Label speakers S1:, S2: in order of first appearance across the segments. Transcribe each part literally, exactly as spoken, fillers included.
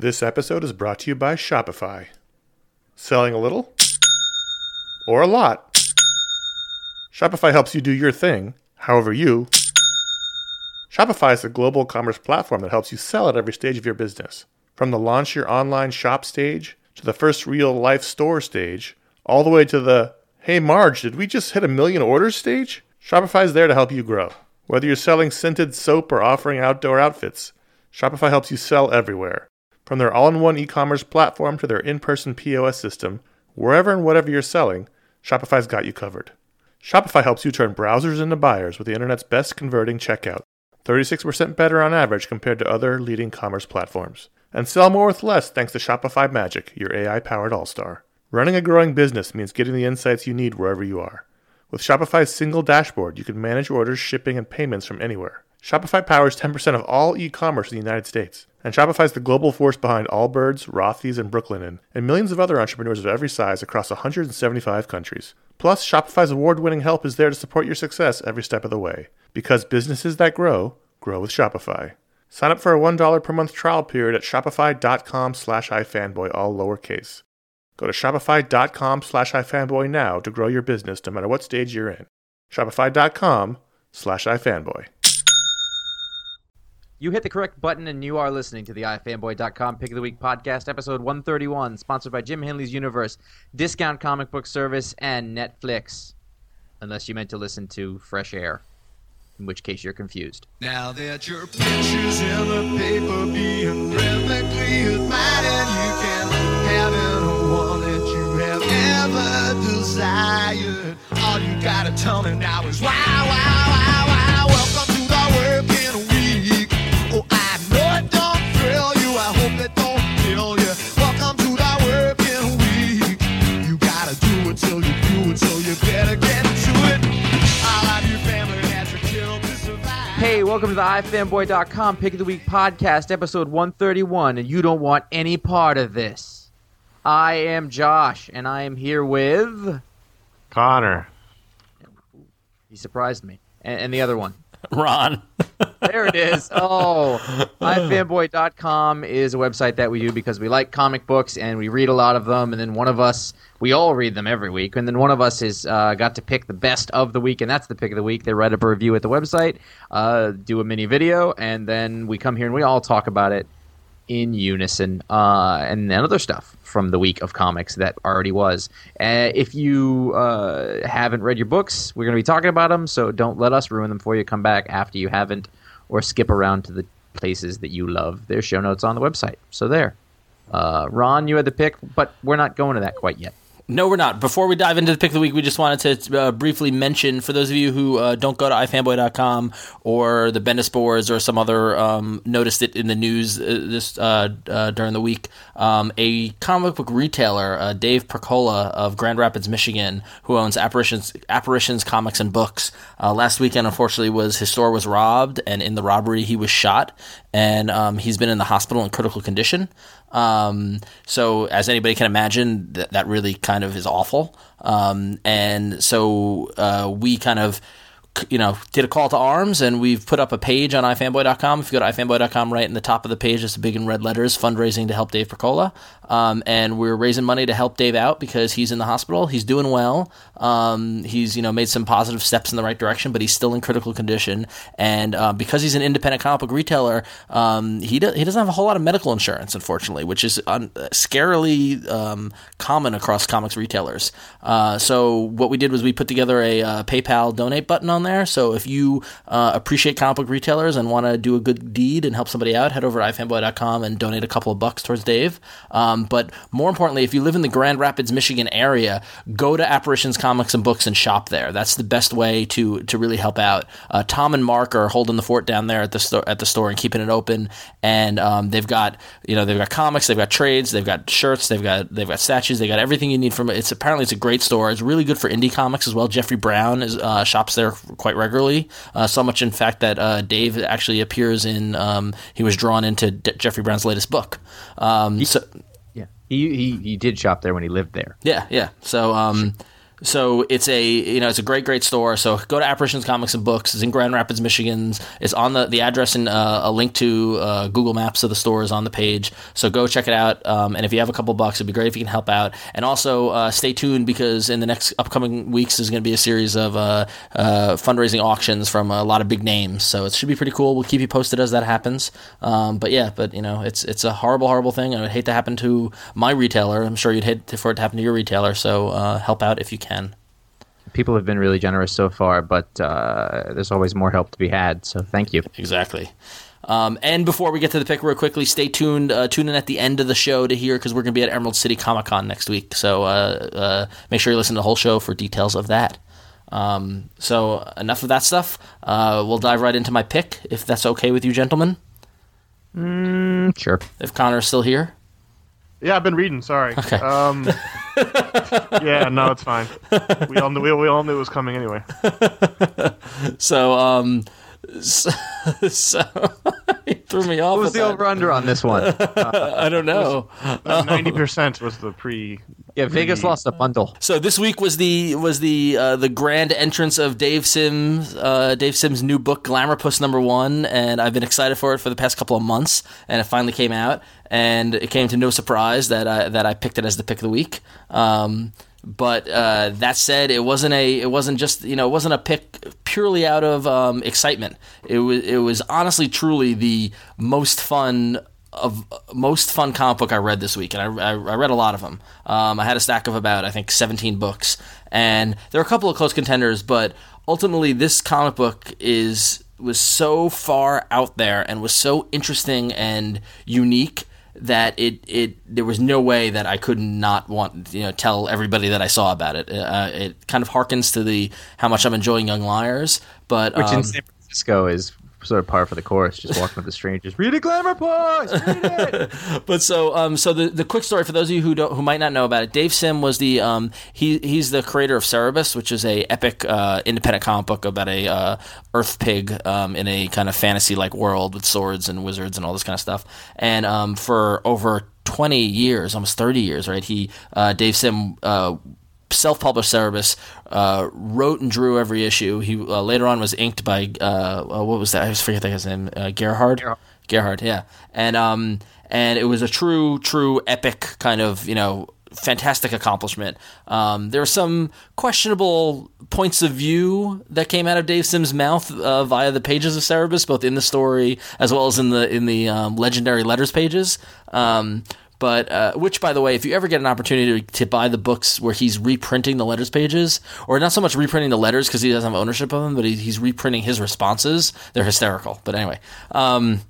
S1: This episode is brought to you by Shopify. Selling a little? Or a lot? Shopify helps you do your thing, however you. Shopify is a global commerce platform that helps you sell at every stage of your business. From the launch your online shop stage, to the first real-life store stage, all the way to the, hey Marge, did we just hit a million orders stage? Shopify is there to help you grow. Whether you're selling scented soap or offering outdoor outfits, Shopify helps you sell everywhere. From their all-in-one e-commerce platform to their in-person P O S system, wherever and whatever you're selling, Shopify's got you covered. Shopify helps you turn browsers into buyers with the internet's best converting checkout, thirty-six percent better on average compared to other leading commerce platforms. And sell more with less thanks to Shopify Magic, your A I-powered all-star. Running a growing business means getting the insights you need wherever you are. With Shopify's single dashboard, you can manage orders, shipping, and payments from anywhere. Shopify powers ten percent of all e-commerce in the United States. And Shopify's the global force behind Allbirds, Rothy's, and Brooklinen, and millions of other entrepreneurs of every size across one hundred seventy-five countries. Plus, Shopify's award-winning help is there to support your success every step of the way. Because businesses that grow, grow with Shopify. Sign up for a one dollar per month trial period at shopify.com slash ifanboy, all lowercase. Go to shopify.com slash ifanboy now to grow your business no matter what stage you're in. Shopify.com slash ifanboy.
S2: You hit the correct button and you are listening to the i fanboy dot com Pick of the Week podcast, episode one thirty-one, sponsored by Jim Henley's Universe, Discount Comic Book Service, and Netflix. Unless you meant to listen to Fresh Air, in which case you're confused.
S3: Now that your picture's in the paper being rhythmically admired, you can have anyone that you have ever desired. All you gotta tell me now is wow, wow, wow, wow. Welcome to the working week. Oh, I know it don't thrill you. I hope it don't kill you. Welcome to the working week. You gotta do it till you do it, so you better get to it. I'll have your family has a kill to survive.
S2: Hey, welcome to the i fanboy dot com Pick of the Week podcast, episode one thirty-one, and you don't want any part of this. I am Josh, and I am here with...
S4: Connor.
S2: He surprised me. And, and the other one.
S4: Ron.
S2: There it is. Oh, i fanboy dot com is a website that we do because we like comic books and we read a lot of them. And then one of us, we all read them every week. And then one of us has uh, got to pick the best of the week, and that's the pick of the week. They write up a review at the website, uh, do a mini video, and then we come here and we all talk about it in unison, uh, and then other stuff from the week of comics that already was. Uh, if you uh, haven't read your books, we're going to be talking about them, so don't let us ruin them for you. Come back after you haven't, or skip around to the places that you love. There's show notes on the website, so there. Uh, Ron, you had the pick, but we're not going to that quite yet.
S4: No, we're not. Before we dive into the pick of the week, we just wanted to uh, briefly mention, for those of you who uh, don't go to i fanboy dot com or the Bendis boards or some other, um, noticed it in the news uh, this uh, uh, during the week, um, a comic book retailer, uh, Dave Percola of Grand Rapids, Michigan, who owns Apparitions Apparitions Comics and Books. Uh, last weekend, unfortunately, was his store was robbed, and in the robbery, he was shot, and um, he's been in the hospital in critical condition. Um, so as anybody can imagine, that, that really kind of is awful. Um, and so, uh, we kind of, you know, did a call to arms, and we've put up a page on i fanboy dot com. If you go to i fanboy dot com, right in the top of the page, it's big in red letters, fundraising to help Dave Percola. Um, and we're raising money to help Dave out because he's in the hospital. He's doing well. Um, he's, you know, made some positive steps in the right direction, but he's still in critical condition. And uh, because he's an independent comic book retailer, um, he do- he doesn't have a whole lot of medical insurance, unfortunately, which is un- scarily um, common across comics retailers. Uh, so what we did was we put together a uh, PayPal donate button on there. So if you uh, appreciate comic book retailers and want to do a good deed and help somebody out, head over to i fanboy dot com and donate a couple of bucks towards Dave. Um, but more importantly, if you live in the Grand Rapids, Michigan area, go to Apparitions Comics and Books and shop there. That's the best way to to really help out. Uh, Tom and Mark are holding the fort down there at the store at the store and keeping it open. And um, they've got you know they've got comics, they've got trades, they've got shirts, they've got they've got statues, they got everything you need from it. It's apparently it's a great store. It's really good for indie comics as well. Jeffrey Brown is uh, shops there quite regularly. Uh, so much, in fact, that uh, Dave actually appears in. Um, he was drawn into D- Jeffrey Brown's latest book. Um,
S2: he,
S4: so
S2: yeah, he, he he did shop there when he lived there.
S4: Yeah, yeah. So um, So it's a you know it's a great great store. So go to Apparitions Comics and Books. It's in Grand Rapids, Michigan. It's on the the address and uh, a link to uh, Google Maps of the store is on the page. So go check it out. Um, and if you have a couple bucks, it'd be great if you can help out. And also uh, stay tuned because in the next upcoming weeks there's going to be a series of uh, uh, fundraising auctions from a lot of big names. So it should be pretty cool. We'll keep you posted as that happens. Um, but yeah, but you know it's it's a horrible horrible thing. I would hate to happen to my retailer. I'm sure you'd hate for it to happen to your retailer. So uh, help out if you can.
S2: People have been really generous so far, but uh, there's always more help to be had, so thank you.
S4: Exactly. Um, and before we get to the pick real quickly, stay tuned. Uh, tune in at the end of the show to hear, because we're going to be at Emerald City Comic Con next week. So uh, uh, make sure you listen to the whole show for details of that. Um, so enough of that stuff. Uh, we'll dive right into my pick, if that's okay with you, gentlemen.
S2: Mm, sure.
S4: If Connor's still here.
S1: Yeah, I've been reading. Sorry.
S4: Okay.
S1: Um, yeah, no, it's fine. We all knew we, we all knew it was coming anyway.
S4: So, um, so, so he threw me off.
S2: What was
S4: with
S2: the
S4: that.
S2: over under on this one? Uh,
S4: I don't know.
S1: Ninety percent was the pre.
S2: yeah, Vegas
S1: pre-
S2: lost a bundle.
S4: So this week was the was the uh, the grand entrance of Dave Sims uh, Dave Sims' new book Glamourpuss number one, and I've been excited for it for the past couple of months, and it finally came out, and it came to no surprise that I that I picked it as the pick of the week. Um, but uh, that said, it wasn't a it wasn't just you know it wasn't a pick purely out of um, excitement. It was it was honestly truly the most fun. Of most fun comic book I read this week, and I, I, I read a lot of them. Um, I had a stack of about I think seventeen books, and there are a couple of close contenders, but ultimately this comic book is was so far out there and was so interesting and unique that it, it there was no way that I could not want you know tell everybody that I saw about it. Uh, it kind of harkens to the how much I'm enjoying Young Liars, but
S2: Which
S4: um,
S2: in San Francisco is sort of par for the course, just walking up the strangers. Read a Glamourpuss! Read it!
S4: But so, um, so the, the quick story for those of you who don't, who might not know about it, Dave Sim was the um, he he's the creator of Cerebus, which is a epic uh, independent comic book about a uh, Earth pig um, in a kind of fantasy like world with swords and wizards and all this kind of stuff. And um, for over twenty years, almost thirty years, right? He uh, Dave Sim. Uh, self-published Cerebus, uh, wrote and drew every issue. He uh, later on was inked by uh, uh, what was that? I just forget his name. Uh, Gerhard.
S2: Gerhard.
S4: Gerhard, yeah. And um, and it was a true, true epic kind of you know fantastic accomplishment. Um, there were some questionable points of view that came out of Dave Sim's mouth uh, via the pages of Cerebus, both in the story as well as in the in the um, legendary letters pages. Um, But uh, which, by the way, if you ever get an opportunity to, to buy the books where he's reprinting the letters pages, or not so much reprinting the letters because he doesn't have ownership of them, but he, he's reprinting his responses, they're hysterical. But anyway, um,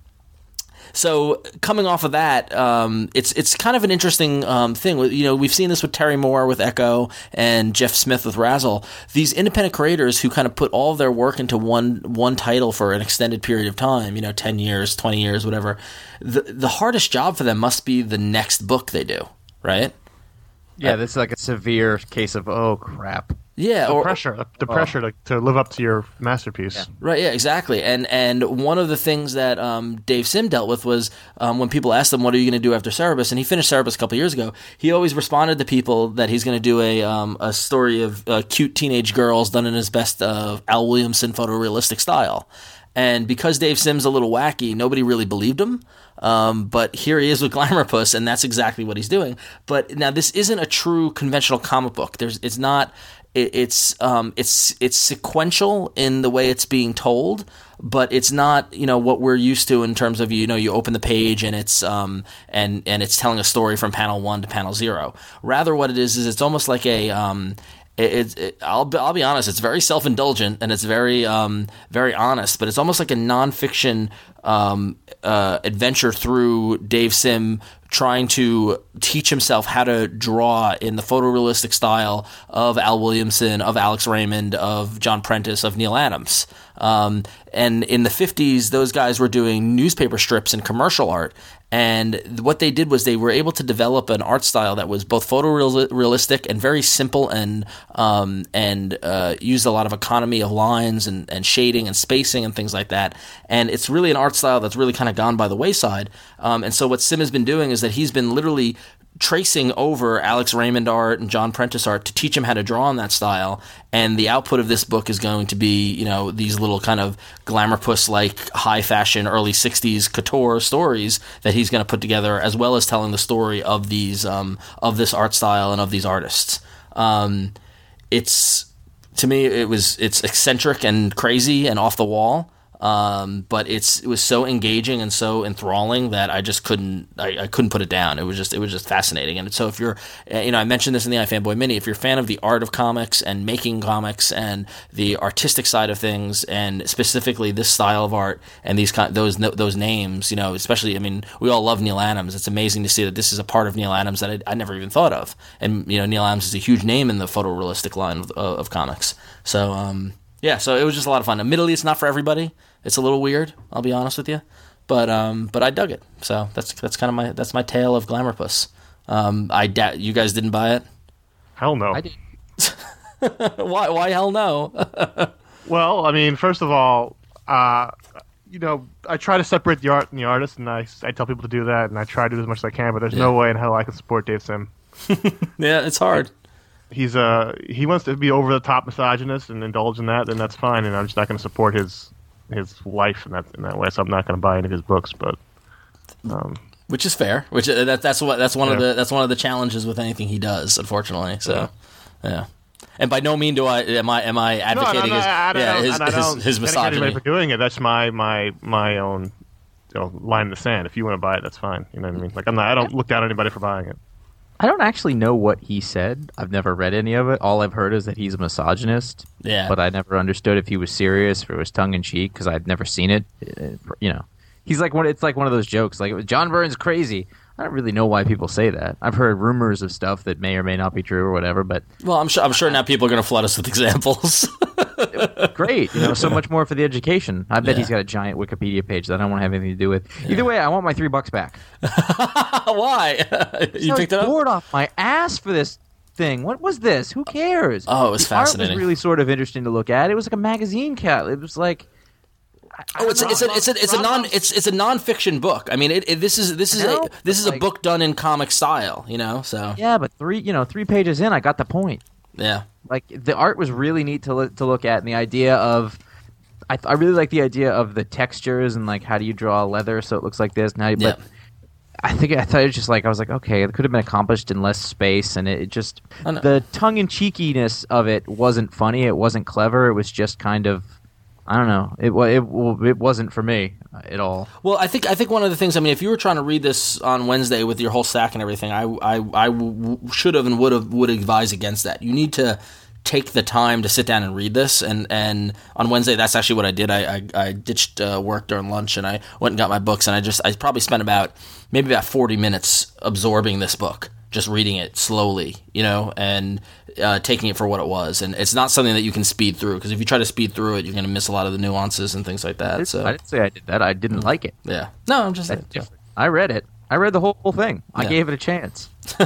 S4: so coming off of that, um, it's it's kind of an interesting um, thing. You know, we've seen this with Terry Moore with Echo and Jeff Smith with Razzle. These independent creators who kind of put all of their work into one one title for an extended period of time, you know, ten years, twenty years, whatever. The the hardest job for them must be the next book they do, right?
S2: Yeah, this is like a severe case of, oh, crap.
S4: Yeah,
S1: The
S4: or,
S1: pressure, the pressure to, to live up to your masterpiece.
S2: Yeah.
S4: Right, yeah, exactly. And and one of the things that um, Dave Sim dealt with was um, when people asked him, what are you going to do after Cerebus? And he finished Cerebus a couple years ago. He always responded to people that he's going to do a um, a story of uh, cute teenage girls done in his best uh, Al Williamson photorealistic style. And because Dave Sim's a little wacky, nobody really believed him. Um, but here he is with Glamourpuss, and that's exactly what he's doing. But now this isn't a true conventional comic book. There's, it's not. It, it's um, it's it's sequential in the way it's being told, but it's not you know what we're used to in terms of you know you open the page and it's um and and it's telling a story from panel one to panel zero. Rather, what it is is it's almost like a um. It, it, it, I'll be, I'll be honest. It's very self-indulgent and it's very um, very honest, but it's almost like a nonfiction um, uh, adventure through Dave Sim trying to teach himself how to draw in the photorealistic style of Al Williamson, of Alex Raymond, of John Prentice, of Neil Adams. Um, and in the fifties, those guys were doing newspaper strips and commercial art. And what they did was they were able to develop an art style that was both photorealistic and very simple and um, and uh, used a lot of economy of lines and, and shading and spacing and things like that. And it's really an art style that's really kind of gone by the wayside. Um, and so what Sim has been doing is that he's been literally tracing over Alex Raymond art and John Prentice art to teach him how to draw in that style. And the output of this book is going to be, you know, these little kind of Glamourpuss-like high fashion early sixties couture stories that he's going to put together, as well as telling the story of these um, of this art style and of these artists. Um, it's to me, it was it's eccentric and crazy and off the wall. Um, but it's it was so engaging and so enthralling that I just couldn't I, I couldn't put it down. It was just it was just fascinating. And so if you're you know I mentioned this in the iFanboy Mini, if you're a fan of the art of comics and making comics and the artistic side of things, and specifically this style of art and these those those names, you know, especially I mean we all love Neil Adams. It's amazing to see that this is a part of Neil Adams that I, I never even thought of. And you know Neil Adams is a huge name in the photorealistic line of, of comics. So um, yeah, so it was just a lot of fun. Admittedly, it's not for everybody. It's a little weird, I'll be honest with you, but um, but I dug it. So that's that's kind of my that's my tale of Glamourpuss. Um, I da- you guys didn't buy it?
S5: Hell no.
S2: I did.
S4: why? Why hell no?
S5: Well, I mean, first of all, uh, you know, I try to separate the art and the artist, and I, I tell people to do that, and I try to do as much as I can. But there's
S4: Yeah.
S5: no way in hell I can support Dave Sim.
S4: Yeah, it's hard.
S5: He's uh he wants to be over the top misogynist and indulge in that, then that's fine, and I'm just not going to support his. his life in that in that way, so I'm not going to buy any of his books. But um,
S4: which is fair. Which uh, that, that's what that's one
S5: yeah.
S4: of the that's one of the challenges with anything he does, unfortunately. So yeah. yeah. And by no mean do I am I am I advocating
S5: no, no, no,
S4: his
S5: I don't,
S4: yeah his
S5: and I don't
S4: his, his
S5: thank
S4: misogyny.
S5: anybody for doing it. That's my my my own you know, line in the sand. If you want to buy it, that's fine. You know what I mean? Like I'm not. I don't look down on anybody for buying it.
S2: I don't actually know what he said. I've never read any of it. All I've heard is that he's a misogynist.
S4: Yeah.
S2: But I never understood if he was serious or it was tongue in cheek because I'd never seen it. Uh, You know, he's like one. It's like one of those jokes. Like John Byrne's crazy. I don't really know why people say that. I've heard rumors of stuff that may or may not be true or whatever. But
S4: Well, I'm sure I'm sure now people are going to flood us with examples.
S2: great, you know, so much more for the education. I bet
S4: Yeah.
S2: he's got a giant Wikipedia page that I don't want to have anything to do with. Either way, I want my three bucks back.
S4: Why? you
S2: I
S4: picked
S2: was
S4: it up?
S2: bored off my ass for this thing. What was this? Who cares?
S4: Oh, it was
S2: the art
S4: fascinating.
S2: was really sort of interesting to look at. It was like a magazine cat. It was like. I- I
S4: Oh, it's a,
S2: don't
S4: it's a
S2: know.
S4: it's a it's a non it's it's a nonfiction book. I mean, it, it this is this is
S2: I know,
S4: a this is a
S2: but, like-
S4: book done in comic style. You know, so
S2: Yeah, but three, you know, three pages in, I got the point.
S4: yeah.
S2: Like the art was really neat to look, to look at, and the idea of, I, I really like the idea of the textures and like how do you draw leather so it looks like this. Now,
S4: Yeah.
S2: but I think I thought it was just like I was like, okay, it could have been accomplished in less space, and it, it just
S4: I know.
S2: the tongue in cheekiness of it wasn't funny. It wasn't clever. It was just kind of, I don't know. It wa- it wa- it wasn't for me at all.
S4: Well, I think I think one of the things. I mean, if you were trying to read this on Wednesday with your whole stack and everything, I I, I w- should have and would have would advise against that. You need to take the time to sit down and read this. And, and on Wednesday, that's actually what I did. I I, I ditched uh, work during lunch and I went and got my books. And I just I probably spent about maybe about forty minutes absorbing this book, just reading it slowly, you know, and uh, taking it for what it was. And it's not something that you can speed through, because if you try to speed through it, you're going to miss a lot of the nuances and things like that. So
S2: I didn't say I did that. I didn't like it.
S4: yeah, no, I'm just
S2: That's
S4: saying.
S2: different. I read it. I read the whole, whole thing. I
S4: Yeah.
S2: gave it a chance.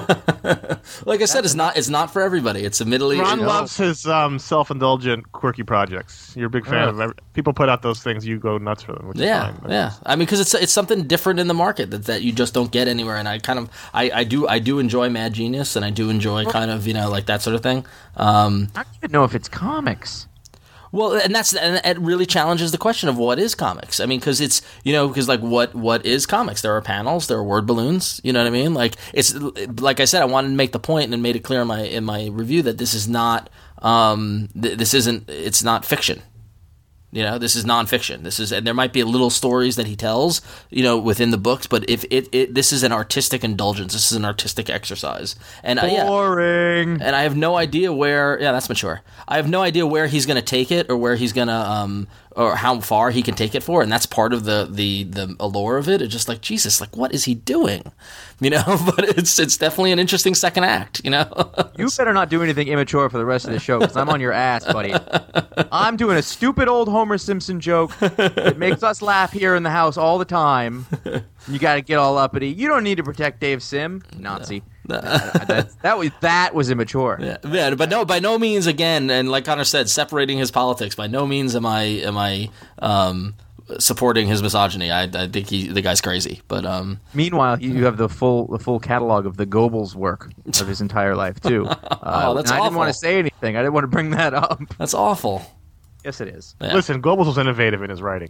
S4: Like I said, it's not it's not for everybody. It's admittedly
S5: Ron
S4: you know,
S5: loves his um, self-indulgent, quirky projects. You're a big fan
S2: Yeah.
S5: of every, people put out those things. You go nuts for them, which
S4: yeah,
S5: is fine.
S4: yeah. I mean, because it's it's something different in the market that, that you just don't get anywhere. And I kind of I, I do I do enjoy Mad Genius, and I do enjoy kind of you know like that sort of thing. Um,
S2: I don't even know if it's comics.
S4: Well, and that's and it really challenges the question of what is comics. I mean, because it's you know because like what what is comics? There are panels, there are word balloons. You know what I mean? Like it's like I said, I wanted to make the point and made it clear in my in my review that this is not um th- this isn't it's not fiction. You know, this is nonfiction. This is, and there might be little stories that he tells, you know, within the books. But if it, it this is an artistic indulgence. This is an artistic exercise. And uh, yeah,
S5: Boring.
S4: and I have no idea where. Yeah, that's mature. I have no idea where he's going to take it, or where he's going to, um, or how far he can take it for. And that's part of the the the allure of it. It's just like Jesus, like what is he doing? You know. But it's it's definitely an interesting second act. You know.
S2: You better not do anything immature for the rest of the show, because I'm on your ass, buddy. I'm doing a stupid old Homer Simpson joke that makes us laugh here in the house all the time. You got to get all uppity. You don't need to protect Dave Sim, Nazi. that, that, that was that was immature.
S4: Yeah, yeah, but no, by no means again, and like Connor said, separating his politics. By no means am I am I um, supporting his misogyny. I, I think he the guy's crazy. But um,
S2: Meanwhile, you you have the full the full catalog of the Goebbels work of his entire life too. Uh,
S4: Oh, that's
S2: and I didn't
S4: awful.
S2: want to say anything. I didn't want to bring that up.
S4: that's awful.
S2: Yes, it is.
S4: Yeah.
S5: Listen, Goebbels was innovative in his writing.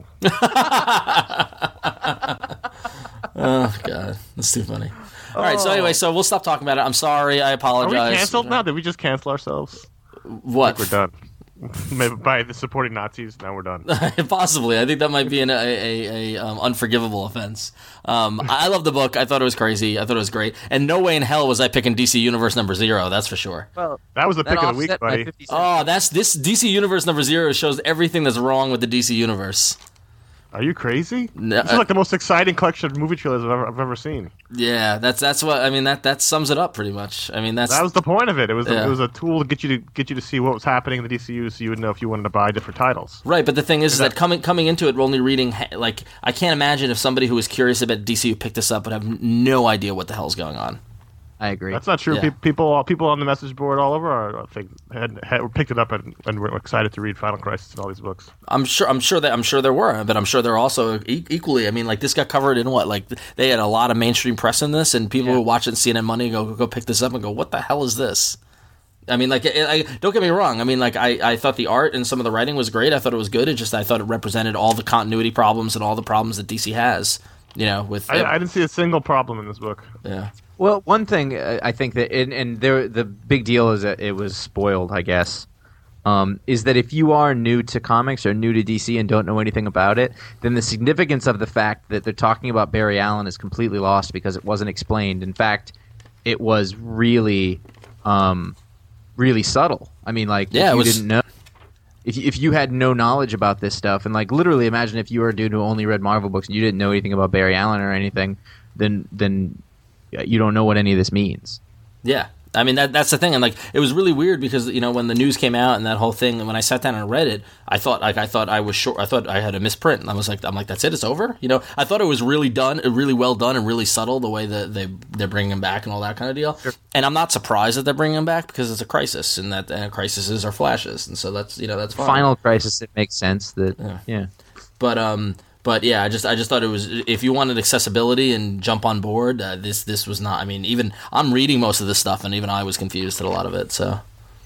S4: Oh god, that's too funny. All right, so anyway, so we'll stop talking about it. I'm sorry. I
S5: Are
S4: apologize.
S5: we canceled now? Did we just cancel ourselves?
S4: What?
S5: We're done. Maybe by the supporting Nazis, now we're done.
S4: Possibly. I think that might be an a, a, a um, unforgivable offense. Um, I love the book. I thought it was crazy. I thought it was great. And no way in hell was I picking D C Universe number zero. That's for sure.
S2: Well,
S5: That was the
S2: that
S5: pick of the week,
S2: offset my
S5: buddy.
S2: fifty cents.
S4: Oh, that's this D C Universe number zero shows everything that's wrong with the D C Universe.
S5: Are you crazy?
S4: No,
S5: This is like the most exciting collection of movie trailers I've ever, I've ever seen.
S4: Yeah, that's that's what I mean. That that sums it up pretty much. I mean, that's
S5: That was the point of it. It was
S4: Yeah.
S5: it was a tool to get you to get you to see what was happening in the D C U, so you would know if you wanted to buy different titles.
S4: right. But the thing is, is that
S5: that-
S4: coming coming into it, only reading like I can't imagine if somebody who was curious about D C U picked this up would have no idea what the hell's going on.
S2: I agree.
S5: That's not true.
S4: Yeah.
S5: Pe- People people on the message board all over are, I think had, had picked it up and, and were excited to read Final Crisis and all these books.
S4: I'm sure. I'm sure that. I'm sure there were, but I'm sure there are also e- equally. I mean, like this got covered in what? Like they had a lot of mainstream press in this, and people
S2: Yeah.
S4: who watch it on C N N Money go go pick this up and go, "What the hell is this?" I mean, like, it, I, don't get me wrong. I mean, like, I, I thought the art and some of the writing was great. I thought it was good. It just I thought it represented all the continuity problems and all the problems that D C has. You know, with
S5: I, I didn't see a single problem in this book.
S4: yeah.
S2: Well, one thing uh, I think that, and, and there, the big deal is that it was spoiled, I guess, um, is that if you are new to comics or new to D C and don't know anything about it, then the significance of the fact that they're talking about Barry Allen is completely lost because it wasn't explained. In fact, it was really, um, really subtle. I mean, like,
S4: Yeah,
S2: if
S4: it
S2: you
S4: was-
S2: didn't know. If you, if you had no knowledge about this stuff, and like literally imagine if you were a dude who only read Marvel books and you didn't know anything about Barry Allen or anything, then then you don't know what any of this means.
S4: Yeah. I mean, that that's the thing. And, like, it was really weird because, you know, when the news came out and that whole thing, and when I sat down and read it, I thought, like, I thought I was short. I thought I had a misprint. And I was like, I'm like, that's it? It's over? You know, I thought it was really done, really well done and really subtle the way that they, they're bringing him back and all that kind of deal. Sure. And I'm not surprised that they're bringing him back because it's a crisis and that and crises are flashes. And so that's, you know, that's fine.
S2: Final Crisis, it makes sense that,
S4: Yeah.
S2: yeah.
S4: But, um... But yeah, I just I just thought it was if you wanted accessibility and jump on board, uh, this this was not. I mean, even I'm reading most of this stuff, and even I was confused at a lot of it. So,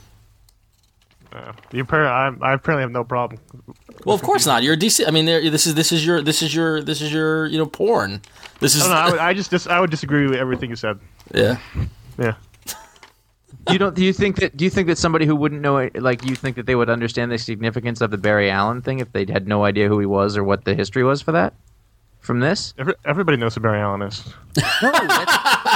S5: Uh, you apparently, I, I apparently have no problem.
S4: well, of course not. You're a D C. I mean, there- this is this is your this is your this is your you know porn. This is
S5: I don't know. I, would, I just dis- I would disagree with everything you said.
S4: yeah.
S5: Yeah.
S2: You don't? Do you think that? Do you think that somebody who wouldn't know it, like you think that they would understand the significance of the Barry Allen thing if they had no idea who he was or what the history was for that? From this?
S5: Every, everybody knows who Barry Allen is.
S2: No. That's,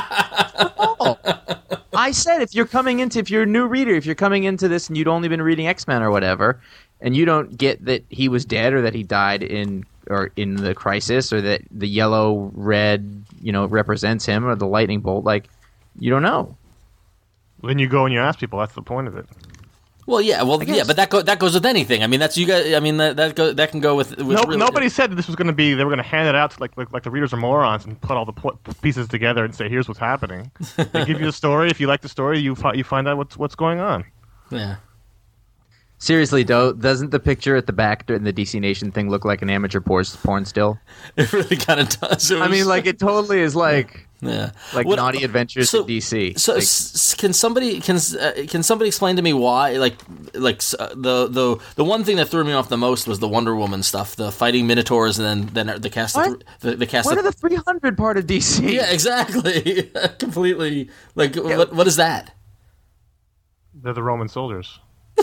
S2: oh. I said if you're coming into if you're a new reader, if you're coming into this and you'd only been reading X-Men or whatever, and you don't get that he was dead or that he died in or in the Crisis or that the yellow red you know represents him or the lightning bolt, like you don't know.
S5: Then you go and you ask people. That's the point of it.
S4: Well, yeah, well,
S2: guess.
S4: yeah, but that go, that goes with anything. I mean, that's you guys. I mean, that that go, that can go with. with
S5: No,
S4: really-
S5: nobody said that this was going to be. They were going to hand it out to like, like like the readers are morons and put all the po- pieces together and say, "Here's what's happening." They give you the story. If you like the story, you fi- you find out what's what's going on.
S4: Yeah.
S2: Seriously, though, doesn't the picture at the back in the D C Nation thing look like an amateur por- porn still?
S4: It really kind of does. It
S2: I mean,
S4: was-
S2: like it totally is like
S4: yeah,
S2: like
S4: What-
S2: Naughty Adventures
S4: so-
S2: in D C.
S4: So,
S2: Like,
S4: s- can somebody can uh, can somebody explain to me why? Like, like uh, the the the one thing that threw me off the most was the Wonder Woman stuff, the fighting Minotaurs, and then then the cast of,
S2: What?
S4: the, the cast
S2: what
S4: of,
S2: are the three hundred part of D C?
S4: yeah, exactly, completely. Like, what what is that?
S5: They're the Roman soldiers.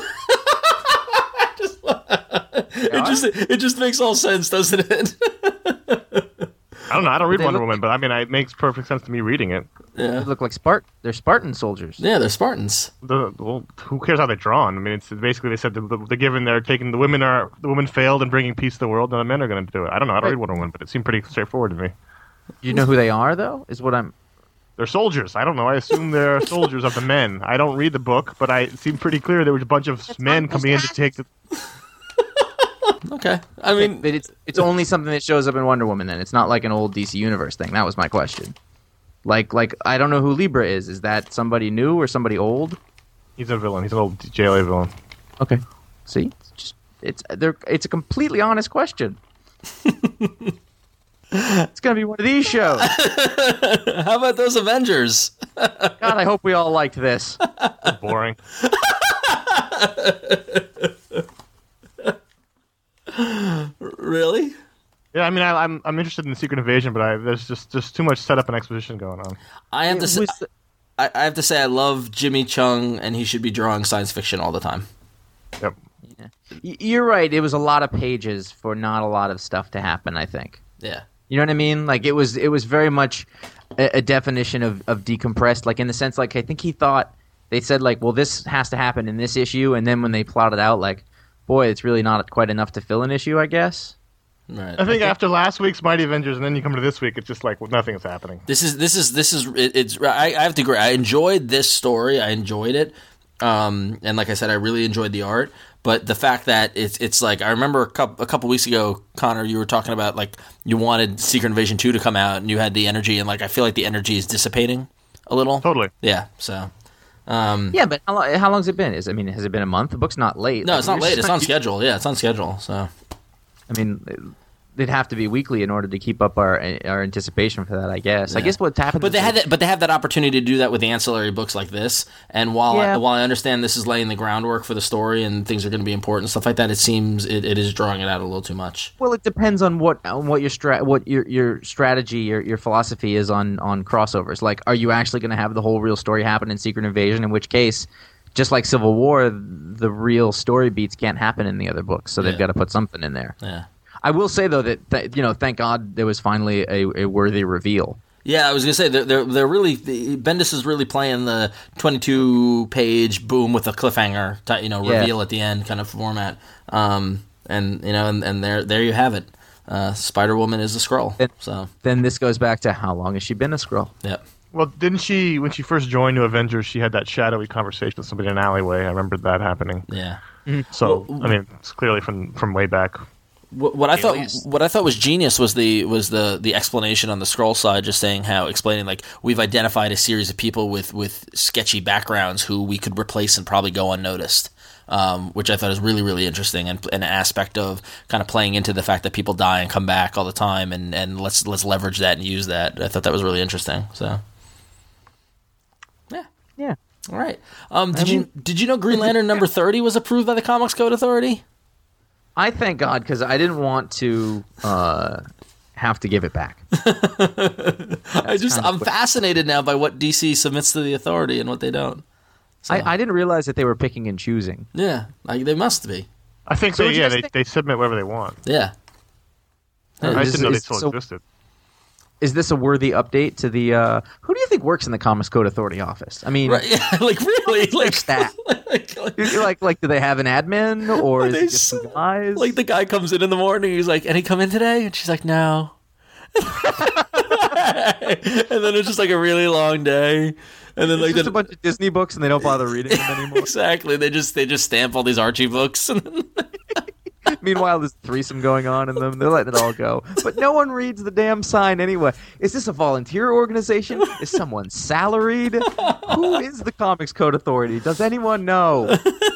S4: It just it just makes all sense, doesn't it?
S5: I don't know. I don't read
S2: They
S5: Wonder
S2: look-
S5: Woman, but I mean, it makes perfect sense to me reading it.
S2: They
S4: yeah,
S2: look like Spart. They're Spartan soldiers.
S4: yeah, they're Spartans.
S5: The, well, who cares how they're drawn? I mean, it's basically they said the, the, they're given they're taking the women are the women failed in bringing peace to the world, and the men are going to do it. I don't know. I don't
S2: Right.
S5: read Wonder Woman, but it seemed pretty straightforward to me.
S2: You know who they are, though? Is what I'm.
S5: They're soldiers. I don't know. I assume they're soldiers of the men. I don't read the book, but I, it seemed pretty clear there was a bunch of men coming in to take the.
S4: Okay, I mean,
S2: But it's it's only something that shows up in Wonder Woman. Then it's not like an old D C Universe thing. That was my question. Like like I don't know who Libra is. Is that somebody new or somebody old?
S5: He's a villain. He's an old J L A villain.
S2: Okay. See, it's just it's they're it's a completely honest question. It's gonna be one of these shows.
S4: How about those Avengers?
S2: God, I hope we all liked this.
S5: Boring.
S4: Really?
S5: Yeah, I mean, I, I'm I'm interested in the Secret Invasion, but I, there's just just too much setup and exposition going on.
S4: I have
S2: It
S4: to say,
S2: was-
S4: I, I have to say, I love Jimmy Chung, and he should be drawing science fiction all the time.
S5: Yep.
S2: Y- You're right. It was a lot of pages for not a lot of stuff to happen, I think.
S4: Yeah.
S2: You know what I mean? Like it was, it was very much a, a definition of, of decompressed. Like in the sense, like I think he thought they said like, well, this has to happen in this issue, and then when they plotted out, like, boy, it's really not quite enough to fill an issue, I guess.
S4: Right.
S5: I think after last week's Mighty Avengers, and then you come to this week, it's just like well, nothing is happening.
S4: This is this is this is it, it's. I, I have to agree. I enjoyed this story. I enjoyed it, um, and like I said, I really enjoyed the art. But the fact that it's it's like I remember a couple a couple weeks ago, Connor, you were talking about like you wanted Secret Invasion two to come out, and you had the energy, and like I feel like the energy is dissipating a little.
S5: Totally.
S4: Yeah. So. Um,
S2: Yeah, but how, long, how long's it been? Is I mean, has it been a month? The book's not late.
S4: no, it's not
S2: Like,
S4: late.
S2: just
S4: It's on schedule. Yeah, it's on schedule. So.
S2: I mean, they'd have to be weekly in order to keep up our our anticipation for that, I guess. I
S4: Yeah.
S2: guess what's happened.
S4: But they
S2: is
S4: had that, but they have that opportunity to do that with the ancillary books like this. And while I,
S2: Yeah.
S4: while I understand this is laying the groundwork for the story and things are going to be important and stuff like that, it seems it, it is drawing it out a little too much.
S2: Well, it depends on what on what your stra- what your your strategy, your your philosophy is on on crossovers. Like, are you actually going to have the whole real story happen in Secret Invasion? In which case, just like Civil War, the real story beats can't happen in the other books, so they've
S4: Yeah.
S2: got to put something in there.
S4: Yeah.
S2: I will say though that, that you know, thank God there was finally a, a worthy reveal.
S4: Yeah, I was gonna say they're they're, they're really Bendis is really playing the twenty-two page boom with a cliffhanger, ty- you know,
S2: Yeah.
S4: reveal at the end kind of format. Um, and you know, and, and there there you have it. Uh, Spider Woman is a Skrull.
S2: And-
S4: So
S2: Then this goes back to how long has she been a Skrull?
S4: yeah,
S5: Well, didn't she when she first joined New Avengers? She had that shadowy conversation with somebody in an alleyway. I remember that happening.
S4: yeah.
S5: So
S4: Well,
S5: I mean, it's clearly from from way back.
S4: What, what I thought,
S2: least.
S4: what I thought was genius was the was the the explanation on the scroll side, just saying how explaining like we've identified a series of people with with sketchy backgrounds who we could replace and probably go unnoticed, um, which I thought is really really interesting and an aspect of kind of playing into the fact that people die and come back all the time, and, and let's let's leverage that and use that. I thought that was really interesting. So, yeah,
S2: Yeah.
S4: all right. Um, did you did you know Green Lantern number thirty was approved by the Comics Code Authority?
S2: I thank God because I didn't want to uh, have to give it back.
S4: I just
S2: kind of
S4: I'm
S2: what-
S4: fascinated now by what D C submits to the authority and what they don't. So,
S2: I, I didn't realize that they were picking and choosing.
S4: yeah, like they must be.
S5: I think
S2: So
S5: they
S2: what do you
S5: yeah
S2: guys
S5: they,
S2: think?
S5: they submit whatever they want.
S4: Yeah.
S5: I
S2: Is-
S5: just didn't know they
S2: is-
S5: still
S2: so-
S5: existed.
S2: Is this a worthy update to the? Uh, who do you think works in the Comics Code Authority office? I mean,
S4: Right. Yeah. Like really. Like
S2: staff?
S4: like, like,
S2: you're like, like, do they have an admin or is
S4: They
S2: it just some
S4: s-
S2: guys?
S4: like the guy comes in in the morning. He's like, "And he come in today?" And she's like, "No." And then it's just like a really long day. And then
S2: It's
S4: like
S2: just
S4: the,
S2: a bunch of Disney books and they don't bother reading them anymore.
S4: exactly they just they just stamp all these Archie books.
S2: Meanwhile, there's a threesome going on in them. They're letting it all go. But no one reads the damn sign anyway. Is this a volunteer organization? Is someone salaried? Who is the Comics Code Authority? Does anyone know?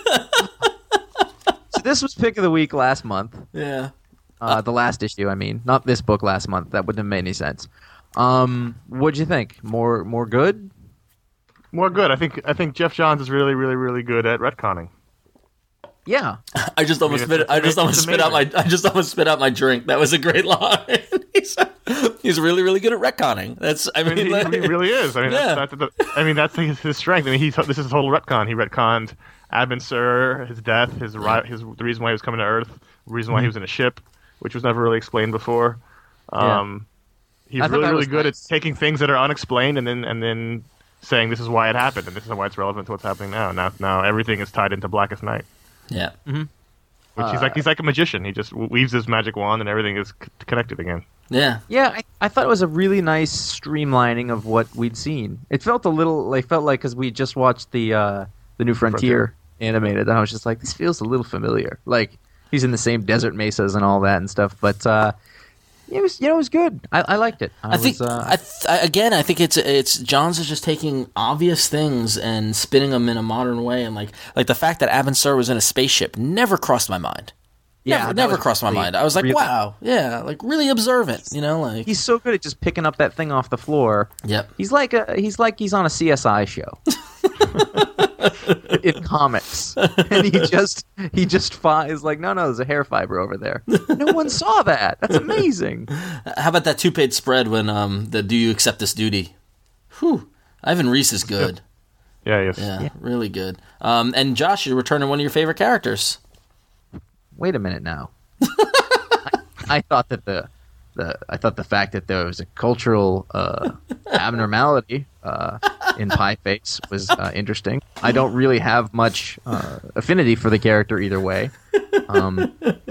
S2: So this was pick of the week last month.
S4: Yeah.
S2: Uh, the last issue, I mean. Not this book last month. That wouldn't have made any sense. Um, what'd you think? More more good?
S5: More good. I think I think Jeff Johns is really really really good at retconning.
S2: Yeah.
S4: I just almost
S5: it's-
S4: spit.
S5: it's
S4: I just
S5: ama-
S4: almost
S5: it's
S4: spit out my. I just almost spit out my drink. That was a great line. he's, he's really, really good at retconning. That's. I
S5: I
S4: mean,
S5: mean, he,
S4: like-
S5: he really is. I mean,
S4: Yeah.
S5: that's, that's the, I mean, that's his, his strength. I mean, he's this is a total retcon. He retconned Abin Sur, his death, his ri- his the reason why he was coming to Earth, the reason why he was in a ship, which was never really explained before. Um, He's
S2: I thought
S5: really,
S2: that
S5: really
S2: was
S5: good
S2: nice.
S5: at taking things that are unexplained and then and then saying this is why it happened and this is why it's relevant to what's happening now. Now, now everything is tied into Blackest Night.
S4: yeah.
S5: Which he's like he's like a magician. He just weaves his magic wand and everything is c- connected again.
S4: Yeah.
S2: Yeah, I, I thought it was a really nice streamlining of what we'd seen. It felt a little like felt like because we just watched the uh, the New Frontier,
S5: Frontier.
S2: animated, and I was just like, this feels a little familiar. Like he's in the same desert mesas and all that and stuff. But uh, it was you know it was good. I, I liked it. I,
S4: I think
S2: was, uh,
S4: I th- I- again. I think it's it's Johns is just taking obvious things and spinning them in a modern way, and like like the fact that Abin Sur was in a spaceship never crossed my mind.
S2: Yeah,
S4: never,
S2: that
S4: never
S2: was
S4: crossed my
S2: really-
S4: mind. I was like,
S2: really-
S4: wow, yeah, like really observant, you know, like
S2: He's so good at just picking up that thing off the floor.
S4: yep.
S2: He's like a he's like he's on a C S I show in comics, and he just he just fi- is like, no, no, there's a hair fiber over there. No one saw that. That's amazing.
S4: How about that two-page spread when um the do you accept this duty? Whew, Ivan Reese is good.
S5: Yeah, yes.
S4: Yeah,
S2: Yeah.
S4: really good. Um, and Josh, you're returning one of your favorite characters.
S2: Wait a minute now. I, I thought that the the I thought the fact that there was a cultural uh, abnormality uh, in Pie Face was uh, interesting. I don't really have much uh, affinity for the character either way. Um,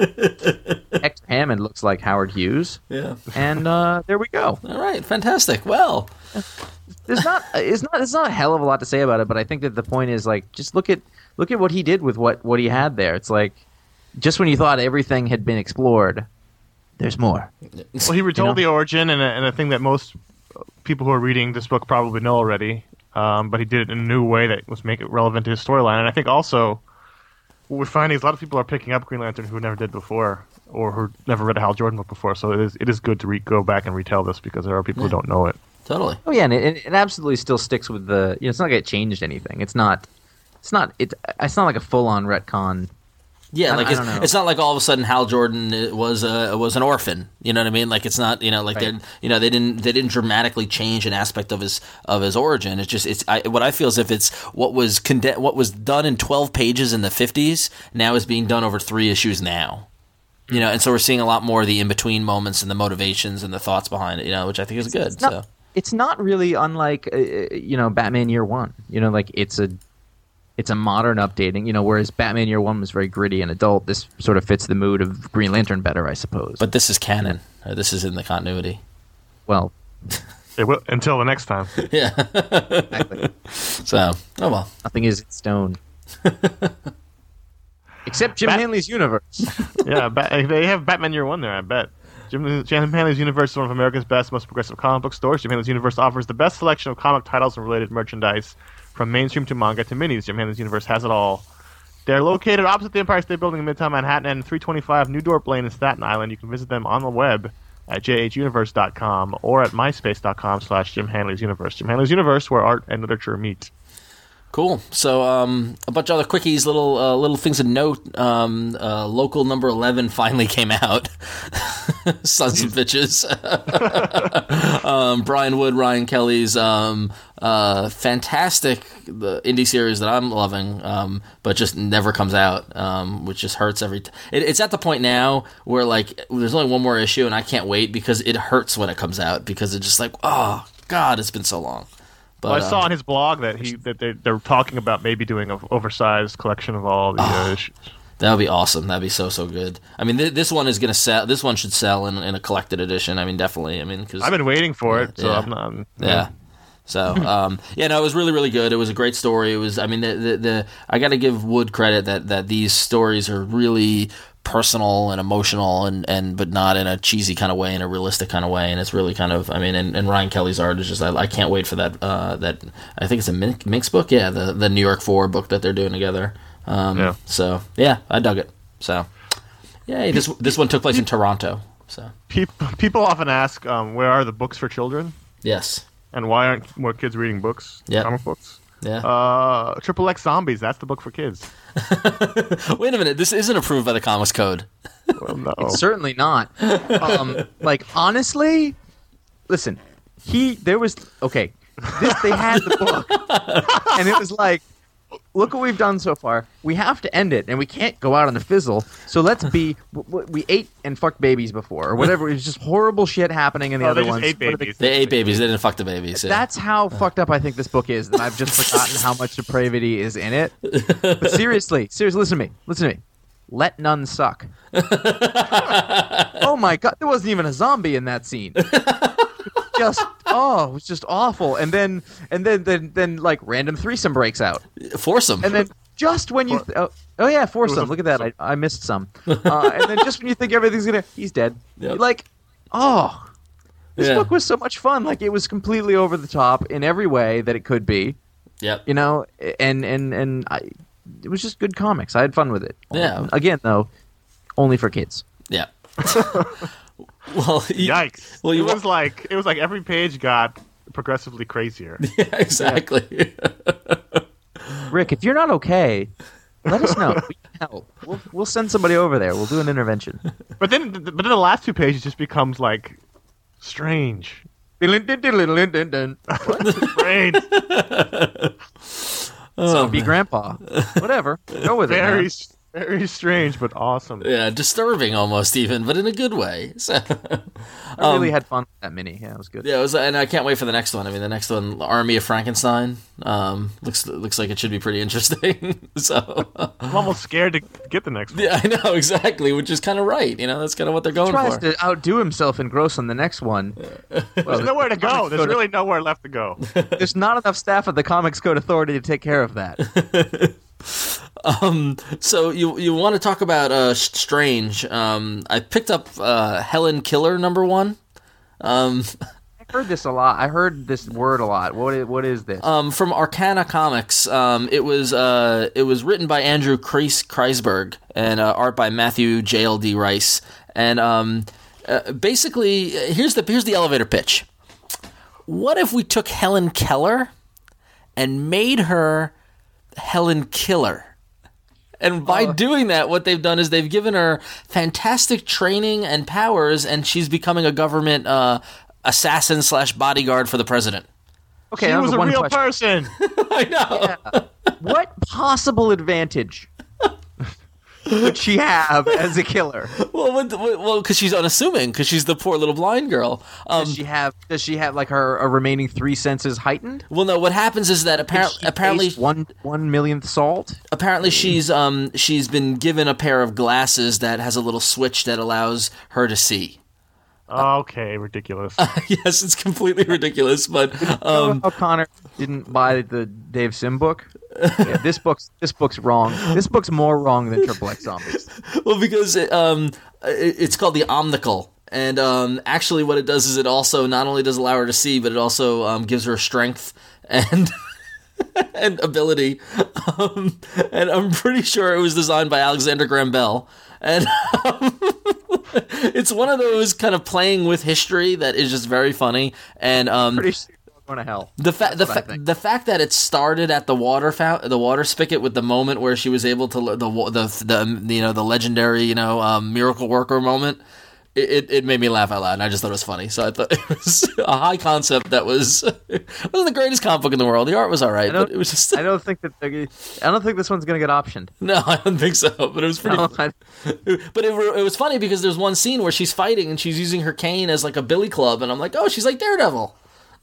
S2: Hex Hammond looks like Howard Hughes,
S4: Yeah.
S2: and uh, there we go.
S4: All right, fantastic. Well,
S2: There's not it's not it's not a hell of a lot to say about it, but I think that the point is like just look at look at what he did with what, what he had there. It's like just when you thought everything had been explored, there's more.
S5: Well, he retold
S2: You know?
S5: the origin, and a, and a thing that most people who are reading this book probably know already. Um, but he did it in a new way that was make it relevant to his storyline. And I think also what we're finding is a lot of people are picking up Green Lantern who never did before, or who never read a Hal Jordan book before. So it is it is good to re- go back and retell this because there are people who don't know it.
S4: totally.
S2: Oh yeah, and it, it absolutely still sticks with the. You know, it's not like it changed anything. It's not. It's not. It. It's not like a full on retcon.
S4: Yeah,
S2: I-
S4: like
S2: I
S4: it's,
S2: don't know.
S4: it's not like all of a sudden Hal Jordan was a was an orphan. You know what I mean? Like it's not. You know, like
S2: Right.
S4: they you know they didn't they didn't dramatically change an aspect of his of his origin. It's just it's I, what I feel is if it's what was conde- what was done in twelve pages in the fifties now is being done over three issues now. You know, and so we're seeing a lot more of the in between moments and the motivations and the thoughts behind it. You know, which I think is good.
S2: It's not,
S4: so.
S2: it's not really unlike uh, you know Batman Year One. You know, like it's a it's a modern updating. You know, whereas Batman Year One was very gritty and adult. This sort of fits the mood of Green Lantern better, I suppose.
S4: But this is canon. Or this is in the continuity.
S2: well,
S5: It will, until the next time.
S4: Yeah.
S2: exactly.
S4: So, oh well.
S2: Nothing is in stone. Except Jim
S5: Bat-
S2: Hanley's universe.
S5: Yeah, ba- they have Batman Year One there, I bet. Jim, Jim Hanley's Universe is one of America's best, most progressive comic book stores. Jim Hanley's Universe offers the best selection of comic titles and related merchandise, from mainstream to manga to minis. Jim Hanley's Universe has it all. They're located opposite the Empire State Building in Midtown Manhattan and three twenty-five New Dorp Lane in Staten Island. You can visit them on the web at j h universe dot com or at myspace dot com slash Jim Hanley's Universe. Jim Hanley's Universe, where art and literature meet.
S4: Cool. So, um, a bunch of other quickies, little uh, little things of note. Um, uh, local number eleven finally came out. Sons of bitches. um, Brian Wood, Ryan Kelly's um, uh, fantastic the indie series that I'm loving, um, but just never comes out, um, which just hurts every. T- it, it's at the point now where like there's only one more issue, and I can't wait because it hurts when it comes out because it's just like, oh God, it's been so long. But,
S5: Well, I saw
S4: uh,
S5: on his blog that he that they, they're talking about maybe doing an oversized collection of all the uh, issues.
S4: That would be awesome. That'd be so so good. I mean, th- this one is gonna sell. This one should sell in, in a collected edition. I mean, definitely. I mean, because
S5: I've been waiting for it, so
S4: Yeah.
S5: I'm not. I'm-
S4: yeah. So um, yeah, no, it was really really good. It was a great story. It was. I mean, the the, the I got to give Wood credit that that these stories are really personal and emotional and, and but not in a cheesy kind of way, in a realistic kind of way, and it's really kind of I mean and, and Ryan Kelly's art is just I, I can't wait for that uh, that I think it's a Min- Minx book, yeah, the the New York Four book that they're doing together. Um,
S5: Yeah.
S4: So yeah, I dug it. So yeah, this this one took place in Toronto. So
S5: People people often ask, um, where are the books for children,
S4: yes,
S5: and why aren't more kids reading books,
S4: Yeah.
S5: comic books?
S4: yeah.
S5: Uh, Triple X Zombies. That's the book for kids.
S4: Wait a minute, this isn't approved by the Comics Code.
S5: Well, no.
S2: It's certainly not. Um, like honestly, listen, he there was okay. This, they had the book, and it was like, look what we've done so far. We have to end it, and we can't go out on the fizzle. So let's be. w- w- We ate and fucked babies before, or whatever. It was just horrible shit happening in the
S5: Oh,
S2: other
S5: they just
S2: ones.
S5: ate
S2: What are
S5: babies.
S4: They ate babies. They didn't fuck the babies. Yeah.
S2: That's how fucked up I think this book is. That I've just forgotten how much depravity is in it. But seriously, seriously, listen to me. Listen to me. Let none suck. Oh my god, there wasn't even a zombie in that scene. Just oh, it was just awful. And then and then then then like random threesome breaks out.
S4: Force them.
S2: And then just when you th- oh, oh yeah, foursome.
S5: a
S2: Look at that. I, I missed some. Uh, and then just when you think everything's gonna, he's dead.
S4: Yep.
S2: Like oh. This
S4: Yeah.
S2: book was so much fun. Like it was completely over the top in every way that it could be,
S4: Yep.
S2: you know. And and and I, it was just good comics. I had fun with it.
S4: Yeah.
S2: Again, though, only for kids.
S4: Yeah. Well, you,
S5: Yikes!
S4: Well, you
S5: it was like it was like every page got progressively crazier.
S4: Yeah, exactly.
S2: Rick, if you're not okay, let us know. We can help. We'll, we'll send somebody over there. We'll do an intervention.
S5: But then, but then the last two pages just becomes like strange. Strange.
S2: Zombie grandpa. Whatever. Go with
S5: Very,
S2: it.
S5: very strange, but awesome.
S4: Yeah, disturbing almost even, but in a good way. So,
S2: I really had fun with that mini. Yeah, it was good.
S4: yeah, it was, and I can't wait for the next one. I mean, the next one, Army of Frankenstein, um, looks looks like it should be pretty interesting. So,
S5: I'm almost scared to get the next one.
S4: yeah, I know exactly, which is kind of right. You know, that's kind of what they're going
S2: Tries
S4: for.
S2: to outdo himself and gross on the next one.
S5: There's nowhere to go. There's really nowhere left to go.
S2: There's not enough staff at the Comics Code Authority to take care of that.
S4: Um, so you you want to talk about uh, Strange? Um, I picked up uh, Helen Killer number one. Um,
S2: I heard this a lot. I heard this word a lot. What is, what is this?
S4: um, from Arcana Comics. Um, it was uh, it was written by Andrew Kreis- Kreisberg and uh, art by Matthew J L D Rice. And um, uh, basically, here's the here's the elevator pitch. What if we took Helen Keller and made her Helen Killer? And by doing that, what they've done is they've given her fantastic training and powers, and she's becoming a government uh, assassin slash bodyguard for the president.
S2: Okay,
S5: She
S2: that
S5: was a
S2: one
S5: real
S2: question.
S5: person.
S4: I know.
S2: What possible advantage would she have as a killer?
S4: Well, what, what, well, because she's unassuming, because she's the poor little blind girl. Um,
S2: Does she have? Does she have like her, her remaining three senses heightened?
S4: well, no. What happens is that
S2: Does
S4: apparently,
S2: she
S4: apparently,
S2: taste one one millionth salt.
S4: apparently, she's um she's been given a pair of glasses that has a little switch that allows her to see.
S5: Okay, ridiculous.
S4: Yes, it's completely ridiculous, but um,
S2: How Connor didn't buy the Dave Sim book. Yeah, this book's this book's wrong. This book's more wrong than Triple X Zombies.
S4: well, because it, um, it, it's called the Omnicle, and um, actually, what it does is it also not only does allow her to see, but it also um, gives her strength and and ability. Um, and I'm pretty sure it was designed by Alexander Graham Bell, and um, it's one of those kind of playing with history that is just very funny. And um,
S2: Pretty sure you're going to hell.
S4: The fact, the,
S2: what I
S4: fa-
S2: think.
S4: the fact that it started at the water fount- the water spigot with the moment where she was able to le- the wa- the the you know the legendary you know um, miracle worker moment, it, it it made me laugh out loud, and I just thought it was funny. So I thought it was a high concept that was it wasn't the greatest comic book in the world. The art was all right,
S2: I don't,
S4: but it was just
S2: I don't think that they're- I don't think this one's going to get optioned.
S4: no, I don't think so. But it was pretty.
S2: No, I-
S4: But it, were- it was funny because there's one scene where she's fighting and she's using her cane as like a billy club, and I'm like, oh, she's like Daredevil.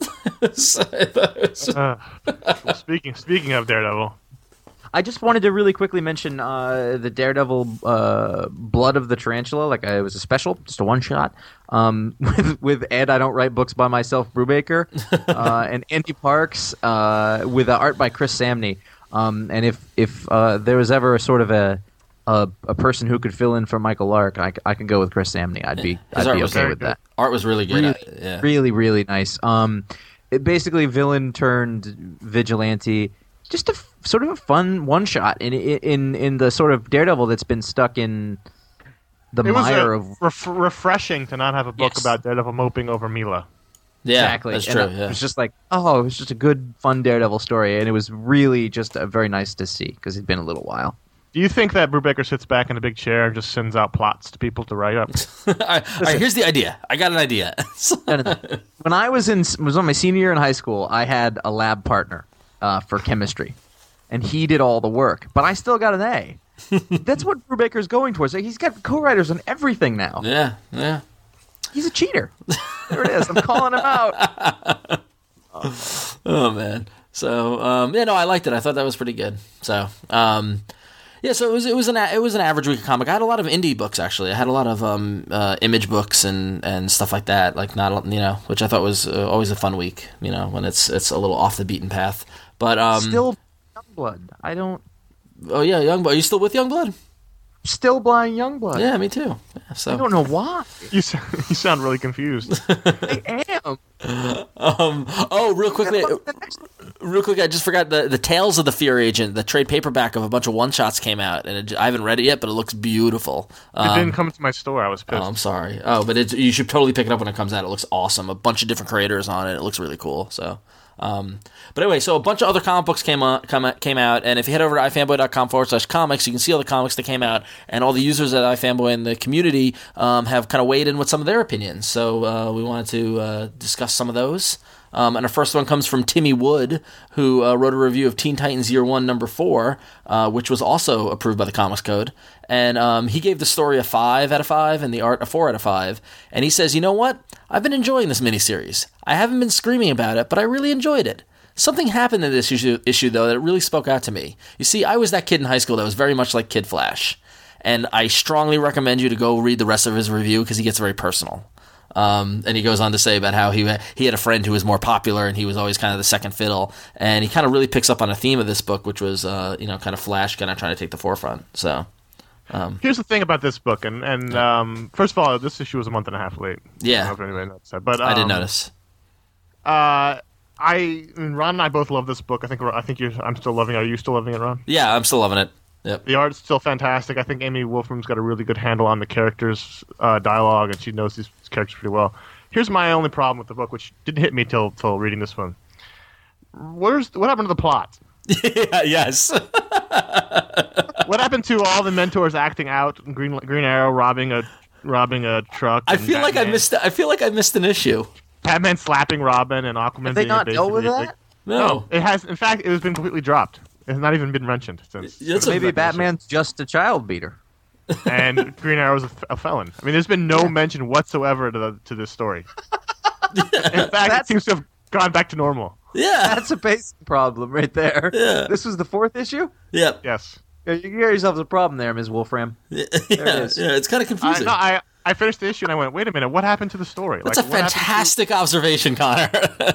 S4: So I thought it was-
S5: Uh, well, speaking speaking of Daredevil,
S2: I just wanted to really quickly mention uh, the Daredevil uh, Blood of the Tarantula. Like uh, it was a special, just a one shot um, with with Ed. I don't write books by myself. Brubaker uh, and Andy Parks uh, with uh, art by Chris Samney. Um, and if if uh, there was ever a sort of a, a a person who could fill in for Michael Lark, I, I could go with Chris Samney. I'd be
S4: His
S2: I'd
S4: art
S2: be
S4: was
S2: okay
S5: very
S2: with
S5: good.
S2: that.
S4: art was really good.
S2: Really,
S4: I- yeah.
S2: really, really nice. Um, it basically villain turned vigilante. Just a f- sort of a fun one shot in in in the sort of Daredevil that's been stuck in the
S5: it was
S2: mire
S5: uh,
S2: of
S5: ref- refreshing to not have a book
S2: Yes.
S5: about Daredevil moping over Mila.
S4: Yeah,
S2: exactly.
S4: that's
S2: And
S4: true.
S2: it
S4: Yeah.
S2: was just like, oh, it was just a good, fun Daredevil story, and it was really just uh, very nice to see because it'd been a little while.
S5: Do you think that Brubaker sits back in a big chair and just sends out plots to people to write up?
S4: all right, all right, here's the idea. I got an idea.
S2: When I was in was on my senior year in high school, I had a lab partner uh, for chemistry, and he did all the work, but I still got an A. That's what Brubaker's going towards. Like, he's got co-writers on everything now.
S4: yeah, yeah.
S2: He's a cheater. There it is. I'm calling him out.
S4: Oh man. So um, yeah, no, I liked it. I thought that was pretty good. So um, yeah, so it was it was an a- it was an average week of comic. I had a lot of indie books actually. I had a lot of um, uh, image books and, and stuff like that. Like not you know, which I thought was uh, always a fun week. You know, when it's it's a little off the beaten path. But um,
S2: Still Youngblood. I don't.
S4: oh yeah, Youngblood. Are you still with Youngblood?
S2: Still blind Youngblood.
S4: Yeah, me too. Yeah, so
S2: I don't know why.
S5: You sound, you sound really confused.
S2: I am.
S4: um, oh, real quickly.
S2: The next,
S4: Real quick, I just forgot the the Tales of the Fear Agent, the trade paperback of a bunch of one shots came out, and it, I haven't read it yet, but it looks beautiful.
S5: It
S4: Um,
S5: didn't come to my store. I was pissed.
S4: Oh, I'm sorry. Oh, but it's, you should totally pick it up when it comes out. It looks awesome. A bunch of different creators on it. It looks really cool. So, um, but anyway, so a bunch of other comic books came out, come, came out, and if you head over to ifanboy.com forward slash comics, you can see all the comics that came out, and all the users at iFanboy and the community um, have kind of weighed in with some of their opinions. So uh, we wanted to uh, discuss some of those. Um, and our first one comes from Timmy Wood, who uh, wrote a review of Teen Titans Year One, Number Four, uh, which was also approved by the Comics Code. And um, he gave the story a five out of five and the art a four out of five. And he says, "You know what? I've been enjoying this miniseries. I haven't been screaming about it, but I really enjoyed it. Something happened in this issue, issue though, that really spoke out to me. You see, I was that kid in high school that was very much like Kid Flash, and I strongly recommend you to go read the rest of his review because he gets very personal." Um, and he goes on to say about how he he had a friend who was more popular and he was always kind of the second fiddle, and he kind of really picks up on a theme of this book, which was uh, you know kind of Flash kind of trying to take the forefront. So um,
S5: Here's the thing about this book, and and um, first of all, this issue was a month and a half late.
S4: Yeah.
S5: I don't know if anybody noticed that, but um,
S4: I did notice.
S5: Uh, I, I mean, Ron and I both love this book. I think I think you're. I'm still loving it. Are you still loving it, Ron?
S4: Yeah, I'm still loving it. Yep.
S5: The art's still fantastic. I think Amy Wolfram's got a really good handle on the characters' uh, dialogue, and she knows these characters pretty well. Here's my only problem with the book, which didn't hit me till till reading this one. Where's what happened to the plot?
S4: Yeah, yes.
S5: What happened to all the mentors acting out? Green Green Arrow robbing a robbing a truck.
S4: I
S5: and
S4: feel like I
S5: Batman-
S4: missed. I feel like I missed an issue.
S5: Batman slapping Robin and Aquaman.
S2: Have they
S5: being
S2: not dealt with
S5: basically a
S2: that?
S5: big-
S4: No.
S5: No, it has. In fact, it has been completely dropped. It has not even been mentioned since.
S4: That's a-
S2: Maybe Batman's just a child beater.
S5: And Green Arrow's a, f- a felon. I mean, there's been no mention whatsoever to the, to this story. In fact,
S2: That's-
S5: it seems to have gone back to normal.
S4: Yeah.
S2: That's a basic problem right there.
S4: Yeah.
S2: This was the fourth issue?
S4: Yep.
S5: Yes.
S2: Yeah, you got yourselves a problem there, Miz Wolfram.
S4: Yeah,
S2: it is.
S4: yeah, it's kind of
S5: I,
S4: confusing.
S5: no, I I finished the issue and I went, wait a minute, what happened to the story?
S4: That's
S5: like,
S4: a
S5: what happened to-
S4: fantastic observation, Connor.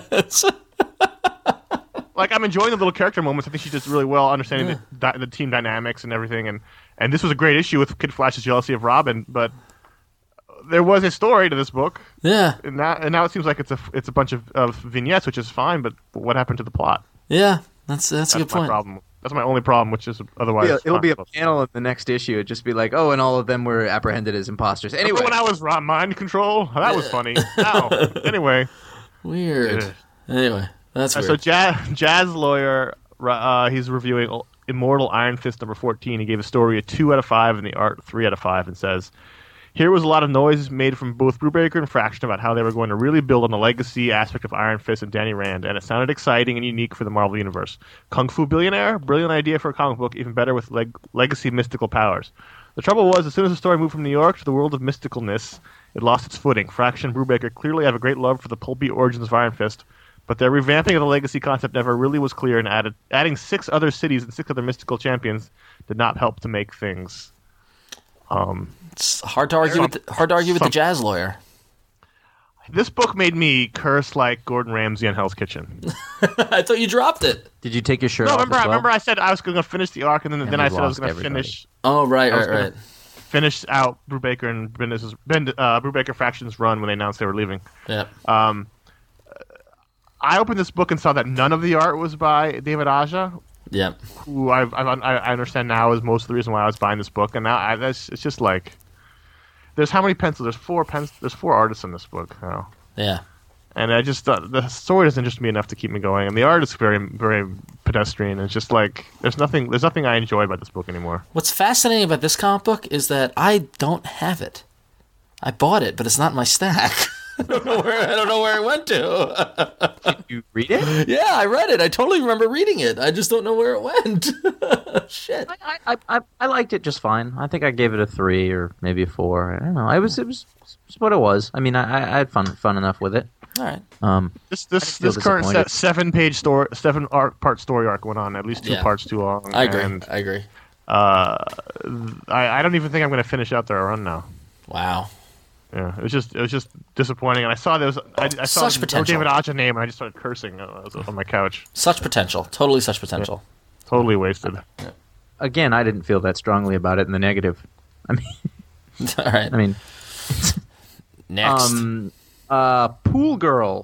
S5: like I'm enjoying the little character moments. I think she does really well understanding
S4: Yeah.
S5: the, di- the team dynamics and everything. And, and this was a great issue with Kid Flash's jealousy of Robin, but there was a story to this book,
S4: yeah,
S5: and now and now it seems like it's a it's a bunch of, of vignettes, which is fine. But what happened to the plot?
S4: yeah. That's that's a
S5: That's
S4: good
S5: my
S4: point.
S5: problem. That's my only problem, which is otherwise.
S2: Yeah, it'll be a
S5: fine.
S2: panel in the next issue. It'd just be like, oh, and all of them were apprehended as imposters. Anyway,
S5: Remember when I was ra- mind control? That was funny. Ow. Anyway,
S4: Weird.
S5: Yeah.
S4: Anyway, that's
S5: uh,
S4: weird.
S5: so Jazz, Jazz Lawyer, uh, he's reviewing Immortal Iron Fist number fourteen. He gave the story a two out of five and the art three out of five, and says, "Here was a lot of noise made from both Brubaker and Fraction about how they were going to really build on the legacy aspect of Iron Fist and Danny Rand, and it sounded exciting and unique for the Marvel Universe. Kung Fu Billionaire? Brilliant idea for a comic book, even better with leg- legacy mystical powers. The trouble was, as soon as the story moved from New York to the world of mysticalness, it lost its footing. Fraction and Brubaker clearly have a great love for the pulpy origins of Iron Fist, but their revamping of the legacy concept never really was clear, and added, adding six other cities and six other mystical champions did not help to make things." Um...
S4: It's hard to argue with the, hard to argue with the
S5: Some-
S4: Jazz Lawyer.
S5: This book made me curse like Gordon Ramsay on Hell's Kitchen.
S4: I thought you dropped it.
S2: did you take your shirt
S5: No,
S2: off
S5: remember,
S2: as
S5: I
S2: well?
S5: remember I said I was going to finish the arc, and then,
S2: And
S5: then I
S2: we've
S5: said I was
S2: lost
S5: going to
S2: everybody.
S5: finish
S4: Oh right,
S5: I was
S4: right,
S5: gonna
S4: right.
S5: finish out Brubaker and Bendis' Ben, uh, Brubaker Faction's run when they announced they were leaving.
S4: Yeah.
S5: Um, I opened this book and saw that none of the art was by David Aja,
S4: Yeah.
S5: who I've, I've, I understand now is most of the reason why I was buying this book. And now I, that's, it's just like, there's how many pencils? There's four pens. There's four artists in this book now.
S4: Yeah.
S5: And I just uh, the story doesn't interest me enough to keep me going, and the art is very, very pedestrian. It's just like there's nothing, there's nothing I enjoy about this book anymore.
S4: What's fascinating about this comic book is that I don't have it. I bought it, but it's not in my stack. I don't know where I don't know where it went to.
S2: Did you read it?
S4: Yeah, I read it. I totally remember reading it. I just don't know where it went. Shit.
S2: I, I, I, I liked it just fine. I think I gave it a three or maybe a four. I don't know. It was it was, it was what it was. I mean, I, I had fun fun enough with it.
S4: All right.
S2: Um,
S5: This this
S2: feel
S5: this current
S2: disappointed.
S5: se- seven page story, seven arc part story arc went on at least two
S4: Yeah.
S5: parts too long.
S4: I agree.
S5: And,
S4: I agree.
S5: uh, I I don't even think I'm going to finish out their run now.
S4: Wow.
S5: Yeah, it was just it was just disappointing. And I saw there was I, I saw
S4: Such
S5: no
S4: potential.
S5: David Aja name, and I just started cursing uh, I was on my couch.
S4: Such potential. Totally such potential.
S5: Totally wasted.
S2: again, I didn't feel that strongly about it in the negative. I mean,
S4: All right.
S2: I mean,
S4: Next.
S2: um, uh, Pool Girl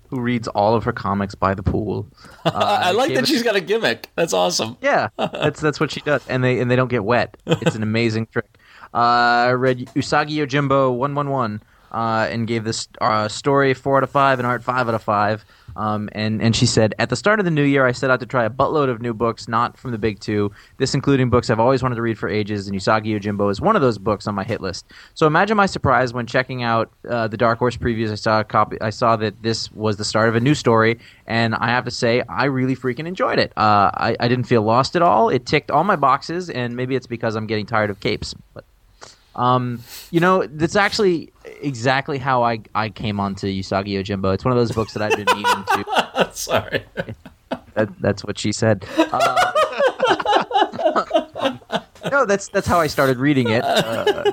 S2: who reads all of her comics by the pool. Uh,
S4: I like
S2: gave
S4: that
S2: us-
S4: she's got a gimmick. That's awesome.
S2: Yeah, that's that's what she does, and they and they don't get wet. It's an amazing trick. Uh, I read Usagi Yojimbo one one one uh, and gave this uh, story four out of five and art five out of five. Um, and, and she said, at the start of the new year, I set out to try a buttload of new books, not from the big two, this including books I've always wanted to read for ages, and Usagi Yojimbo is one of those books on my hit list. So imagine my surprise when checking out uh, the Dark Horse previews. I saw a copy. I saw that this was the start of a new story, and I have to say, I really freaking enjoyed it. Uh, I, I didn't feel lost at all. It ticked all my boxes, and maybe it's because I'm getting tired of capes, but... Um, you know, that's actually exactly how I, I came onto Usagi Yojimbo. It's one of those books that I've been meaning to.
S4: Sorry.
S2: That, that's what she said. Uh, no, that's that's how I started reading it. Uh,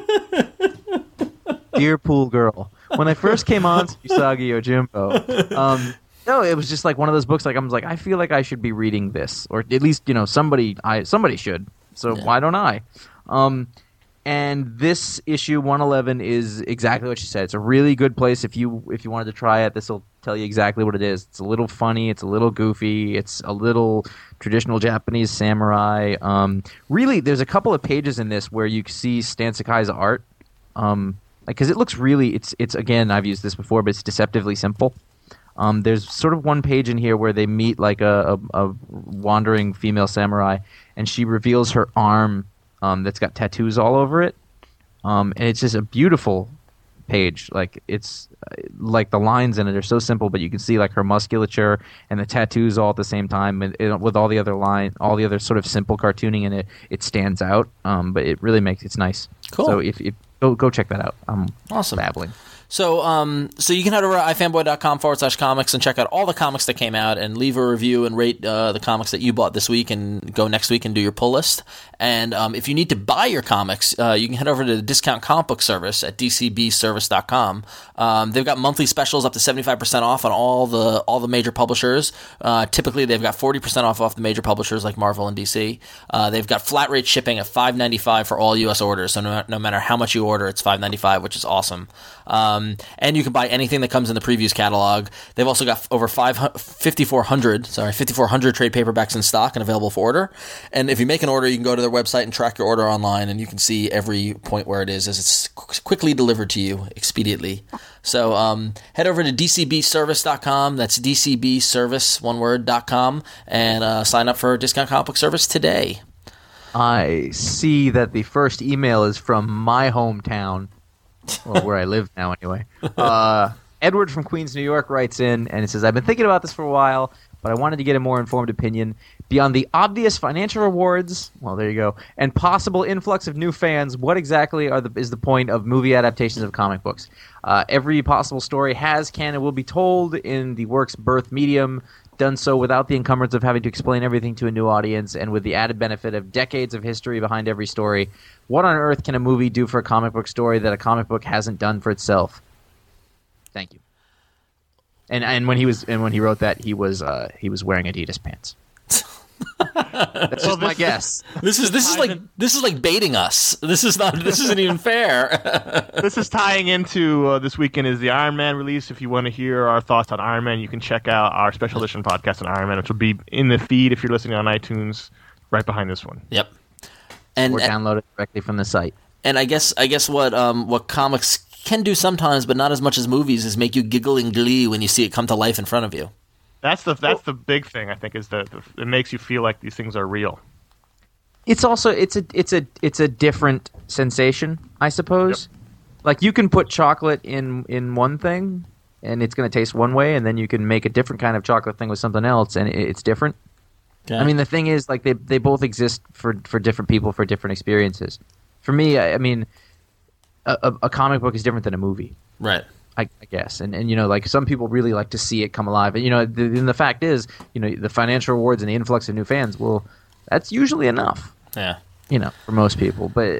S2: Dear Pool Girl. When I first came on to Usagi Yojimbo, um, no, it was just like one of those books. Like I was like, I feel like I should be reading this, or at least you know somebody I somebody should. So
S4: Yeah.
S2: why don't I? Um, And this issue one eleven is exactly what she said. It's a really good place if you if you wanted to try it. This will tell you exactly what it is. It's a little funny. It's a little goofy. It's a little traditional Japanese samurai. Um, really, there's a couple of pages in this where you see Stan Sakai's art. Um, because it looks really. It's it's again. I've used this before, but it's deceptively simple. Um, there's sort of one page in here where they meet like a, a, a wandering female samurai, and she reveals her arm. Um, that's got tattoos all over it, um, and it's just a beautiful page. Like it's uh, like the lines in it are so simple, but you can see like her musculature and the tattoos all at the same time, and it, with all the other line, all the other sort of simple cartooning in it, it stands out. Um, but it really makes it's nice.
S4: Cool.
S2: So if, if go go check that out. I'm
S4: Awesome.
S2: babbling.
S4: So, um, so you can head over to ifanboy.com forward slash comics and check out all the comics that came out and leave a review and rate uh, the comics that you bought this week and go next week and do your pull list. And um, if you need to buy your comics, uh, you can head over to the Discount Comic Book Service at d c b service dot com. Um, they've got monthly specials up to seventy-five percent off on all the all the major publishers. Uh, typically, they've got forty percent off off the major publishers like Marvel and D C. Uh, they've got flat rate shipping at five ninety-five for all U S orders. So no, no matter how much you order, it's five ninety-five, which is awesome. Um, and you can buy anything that comes in the previews catalog. They've also got over fifty-four hundred, sorry, fifty-four hundred trade paperbacks in stock and available for order. And if you make an order, you can go to their website and track your order online, and you can see every point where it is as it's qu- quickly delivered to you expediently. So um, head over to d c b service dot com. That's d c b service, one word, dot com, and uh, sign up for Discount Comic Book Service today.
S2: I see that the first email is from my hometown, well, where I live now anyway. Uh, Edward from Queens, New York writes in, and it says, I've been thinking about this for a while, but I wanted to get a more informed opinion. Beyond the obvious financial rewards, well, there you go, and possible influx of new fans, what exactly are the, is the point of movie adaptations of comic books? Uh, every possible story has, can, and will be told in the work's birth medium, done so without the encumbrance of having to explain everything to a new audience, and with the added benefit of decades of history behind every story. What on earth can a movie do for a comic book story that a comic book hasn't done for itself? Thank you. And and when he was and when he wrote that, he was uh, he was wearing Adidas pants. That's just my guess.
S4: This is this is like this is like baiting us. This is not. This isn't even fair.
S5: This is tying into uh, this weekend is the Iron Man release. If you want to hear our thoughts on Iron Man, you can check out our special edition podcast on Iron Man, which will be in the feed if you're listening on iTunes, right behind this one.
S4: Yep. And
S2: Or download it directly from the site.
S4: and I guess I guess what um what comics can do sometimes, but not as much as movies, is make you giggle in glee when you see it come to life in front of you.
S5: That's the that's the big thing, I think, is that it makes you feel like these things are real.
S2: It's also it's a it's a it's a different sensation, I suppose. Yep. Like you can put chocolate in in one thing, and it's going to taste one way, and then you can make a different kind of chocolate thing with something else, and it's different.
S4: Okay.
S2: I mean, the thing is, like they they both exist for for different people for different experiences. For me, I, I mean, a, a, a comic book is different than a movie.
S4: Right.
S2: I, I guess, and and you know, like some people really like to see it come alive, and you know, the, and the fact is, you know, the financial rewards and the influx of new fans, well, that's usually enough,
S4: Yeah.
S2: you know, for most people. But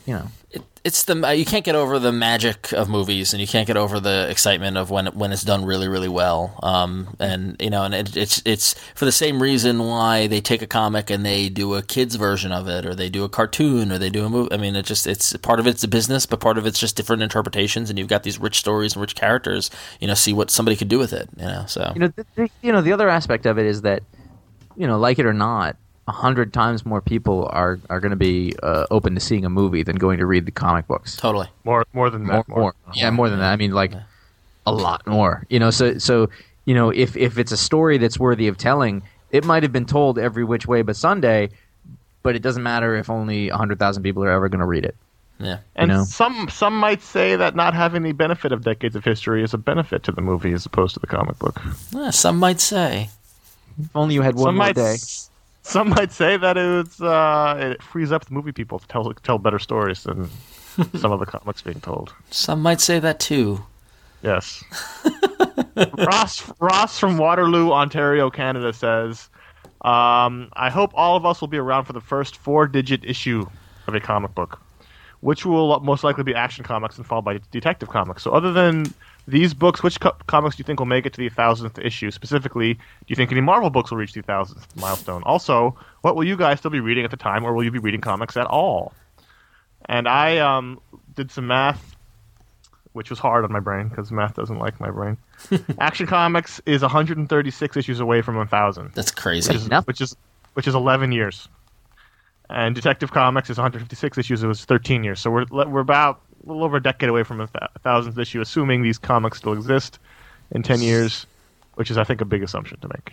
S2: you know.
S4: It, it's the you can't get over the magic of movies, and you can't get over the excitement of when when it's done really, really well. Um, and you know, and it, it's it's for the same reason why they take a comic and they do a kids version of it, or they do a cartoon, or they do a movie. I mean, it just it's part of it's a business, but part of it's just different interpretations, and you've got these rich stories and rich characters. You know, see what somebody could do with it. You know, so
S2: You know, the, the, you know, the other aspect of it is that, you know, like it or not, a hundred times more people are are going to be uh, open to seeing a movie than going to read the comic books.
S4: totally.
S5: More more than
S2: More,
S5: that.
S2: more, yeah, more than that. I mean, like a lot more. You know, so so you know, if if it's a story that's worthy of telling, it might have been told every which way but Sunday, but it doesn't matter if only a hundred thousand people are ever going to read it.
S4: Yeah.
S5: And
S2: You know?
S5: some some might say that not having the benefit of decades of history is a benefit to the movie as opposed to the comic book.
S4: Yeah, some might say.
S2: If only you had one
S5: some
S2: more
S5: might
S2: day.
S5: some might say that it's uh, it frees up the movie people to tell tell better stories than some of the comics being told.
S4: Some might say that too.
S5: Yes. Ross Ross from Waterloo, Ontario, Canada says, um, I hope all of us will be around for the first four-digit issue of a comic book, which will most likely be Action Comics and followed by Detective Comics. So other than these books, which co- comics do you think will make it to the thousandth issue? Specifically, do you think any Marvel books will reach the thousandth milestone? Also, what will you guys still be reading at the time, or will you be reading comics at all? And I um, did some math, which was hard on my brain because math doesn't like my brain. Action Comics is one hundred thirty-six issues away from one thousand,
S4: That's crazy.
S5: which is,
S2: Enough.
S5: which is which is eleven years. And Detective Comics is one hundred fifty-six issues. It was thirteen years. So we're we're about a little over a decade away from a th- thousandth issue, assuming these comics still exist in ten years, which is, I think, a big assumption to make.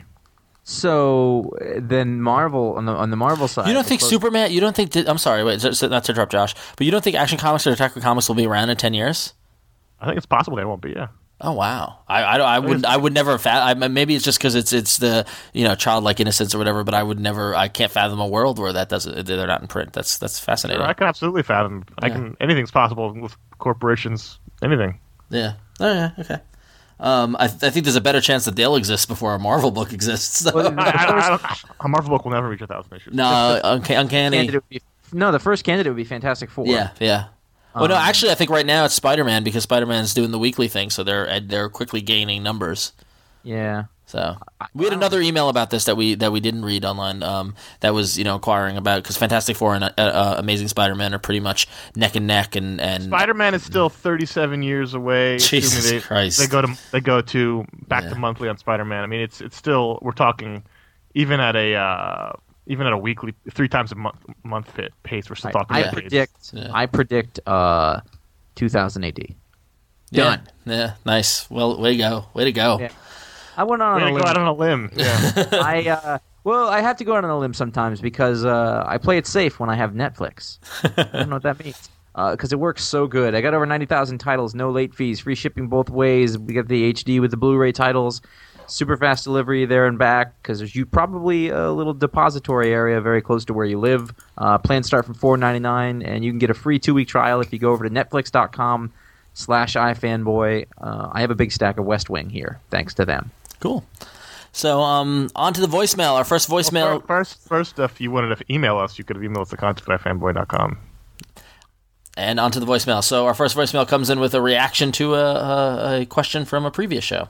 S2: So uh, then Marvel on the on the Marvel side.
S4: You don't think
S2: the-
S4: Superman? You don't think? I'm sorry, wait, so- so- not to interrupt, Josh, but you don't think Action Comics or Detective Comics will be around in ten years?
S5: I think it's possible they won't be. Yeah.
S4: Oh wow! I I, I would I would never fathom. Maybe it's just because it's it's the you know childlike innocence or whatever. But I would never. I can't fathom a world where that doesn't. They're not in print. That's that's fascinating.
S5: I can absolutely fathom. I
S4: Yeah.
S5: can. Anything's possible with corporations. Anything.
S4: Yeah. Oh yeah. Okay. Um, I, th- I think there's a better chance that they'll exist before a Marvel book exists. So.
S2: Well,
S5: I, I, don't- I don't, a Marvel book will never reach a thousand issues.
S4: no, unca- uncanny.
S2: candidate would be, no, the first candidate would be Fantastic Four.
S4: Yeah, yeah. Well, no,
S2: Um,
S4: actually, I think right now it's Spider-Man because Spider-Man's doing the weekly thing, so they're they're quickly gaining numbers.
S2: Yeah.
S4: So we had another email about this that we that we didn't read online. Um, that was you know inquiring about because Fantastic Four and uh, uh, Amazing Spider-Man are pretty much neck and neck, and and
S5: Spider-Man is still thirty-seven years away.
S4: Jesus
S5: assuming they,
S4: Christ.
S5: They go to they go to back
S4: Yeah.
S5: to monthly on Spider-Man. I mean, it's it's still we're talking even at a uh, even at a weekly three times a month month fit pace. We're still
S2: I,
S5: talking.
S2: I
S5: decades.
S2: predict.
S4: Yeah.
S2: I predict. Uh, two thousand A D.
S4: yeah,
S2: Done.
S4: yeah, nice. Well, way to go, way to go.
S2: Yeah. I went on
S5: We're
S2: a
S5: gonna
S2: limb.
S5: go out on a limb. Yeah.
S2: I uh, well, I have to go out on a limb sometimes because uh, I play it safe when I have Netflix. I don't know what that means because it works so good. I got over ninety thousand titles, no late fees, free shipping both ways. We get the H D with the Blu-ray titles, super fast delivery there and back because there's you probably a little depository area very close to where you live. Uh, plans start from four ninety-nine, and you can get a free two week trial if you go over to netflix dot com slash ifanboy. Uh, I have a big stack of West Wing here, thanks to them.
S4: Cool. So, um, on to the voicemail. Our first voicemail.
S5: Well, first, first, if you wanted to email us, you could have emailed us at contact at fanboy dot com.
S4: And on to the voicemail. So, our first voicemail comes in with a reaction to a, a, a question from a previous show.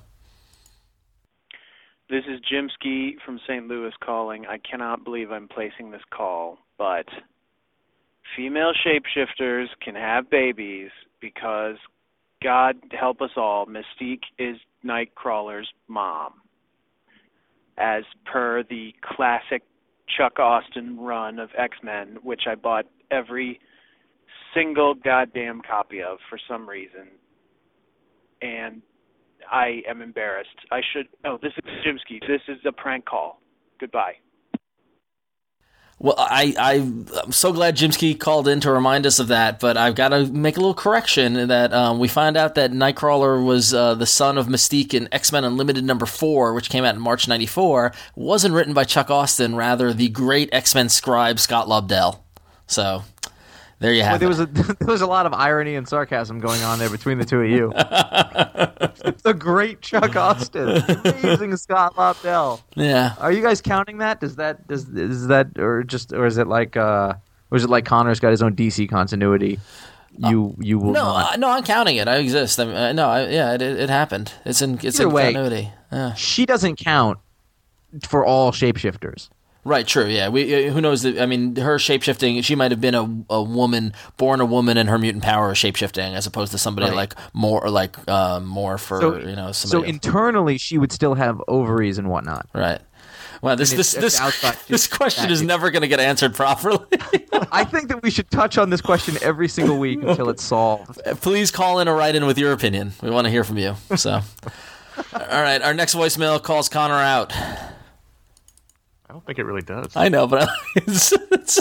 S6: This is Jim Ski from Saint Louis calling. I cannot believe I'm placing this call, but female shapeshifters can have babies because, God help us all, Mystique is Nightcrawler's mom. As per the classic Chuck Austin run of X-Men, which I bought every single goddamn copy of for some reason. And I am embarrassed. I should... Oh, this is Jimsky. This is a prank call. Goodbye.
S4: Well, I, I, I'm so glad Jimsky called in to remind us of that, but I've got to make a little correction in that um, we find out that Nightcrawler was uh, the son of Mystique in X-Men Unlimited number four, which came out in March ninety-four, wasn't written by Chuck Austin, rather the great X-Men scribe Scott Lobdell. So, there you have
S2: Well, there
S4: it.
S2: was a there was a lot of irony and sarcasm going on there between the two of you. It's a great Chuck Austin, amazing Scott Lobdell.
S4: Yeah.
S2: Are you guys counting that? Does that does is that or just or is it like uh Or is it like Connor's got his own D C continuity? You you will
S4: no,
S2: not.
S4: uh, no, I'm counting it. I exist. I mean, uh, no, I, yeah, it, it happened. It's in it's
S2: Either
S4: in
S2: way,
S4: continuity. Yeah.
S2: She doesn't count for all shapeshifters.
S4: Right, true, yeah. We uh, who knows? That, I mean, her shapeshifting. She might have been a, a woman, born a woman, and her mutant power is shapeshifting, as opposed to somebody
S2: Right.
S4: like more, or like uh, more for
S2: So,
S4: you know.
S2: so
S4: Somebody else.
S2: internally, she would still have ovaries and whatnot.
S4: Right. Wow, this
S2: And
S4: this
S2: it's-
S4: this
S2: it's outside-
S4: this question
S2: that
S4: is
S2: is-
S4: never going to get answered properly.
S2: I think that we should touch on this question every single week until it's solved.
S4: Please call in or write in with your opinion. We want to hear from you. So, all right, our next voicemail calls Connor out.
S5: I don't think it really does.
S4: I know, but it's, it's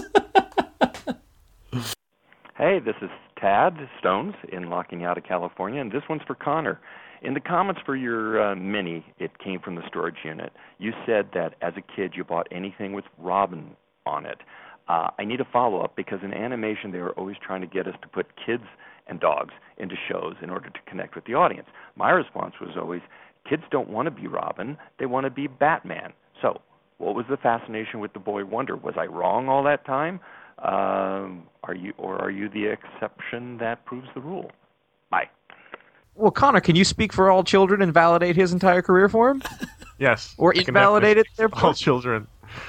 S7: Hey, this is Tad Stones in Locking Out of California, and this one's for Connor. In the comments for your uh, mini, it came from the storage unit. You said that as a kid you bought anything with Robin on it. Uh, I need a follow-up because in animation they were always trying to get us to put kids and dogs into shows in order to connect with the audience. My response was always, kids don't want to be Robin, they want to be Batman. So, what was the fascination with the boy Wonder? Was I wrong all that time? Um, are you, or are you the exception that proves the rule? Bye.
S2: Well, Connor, can you speak for all children and validate his entire career for him?
S5: Yes.
S2: Or
S5: I can
S2: invalidate it,
S5: definitely-
S2: therefore?
S5: All children.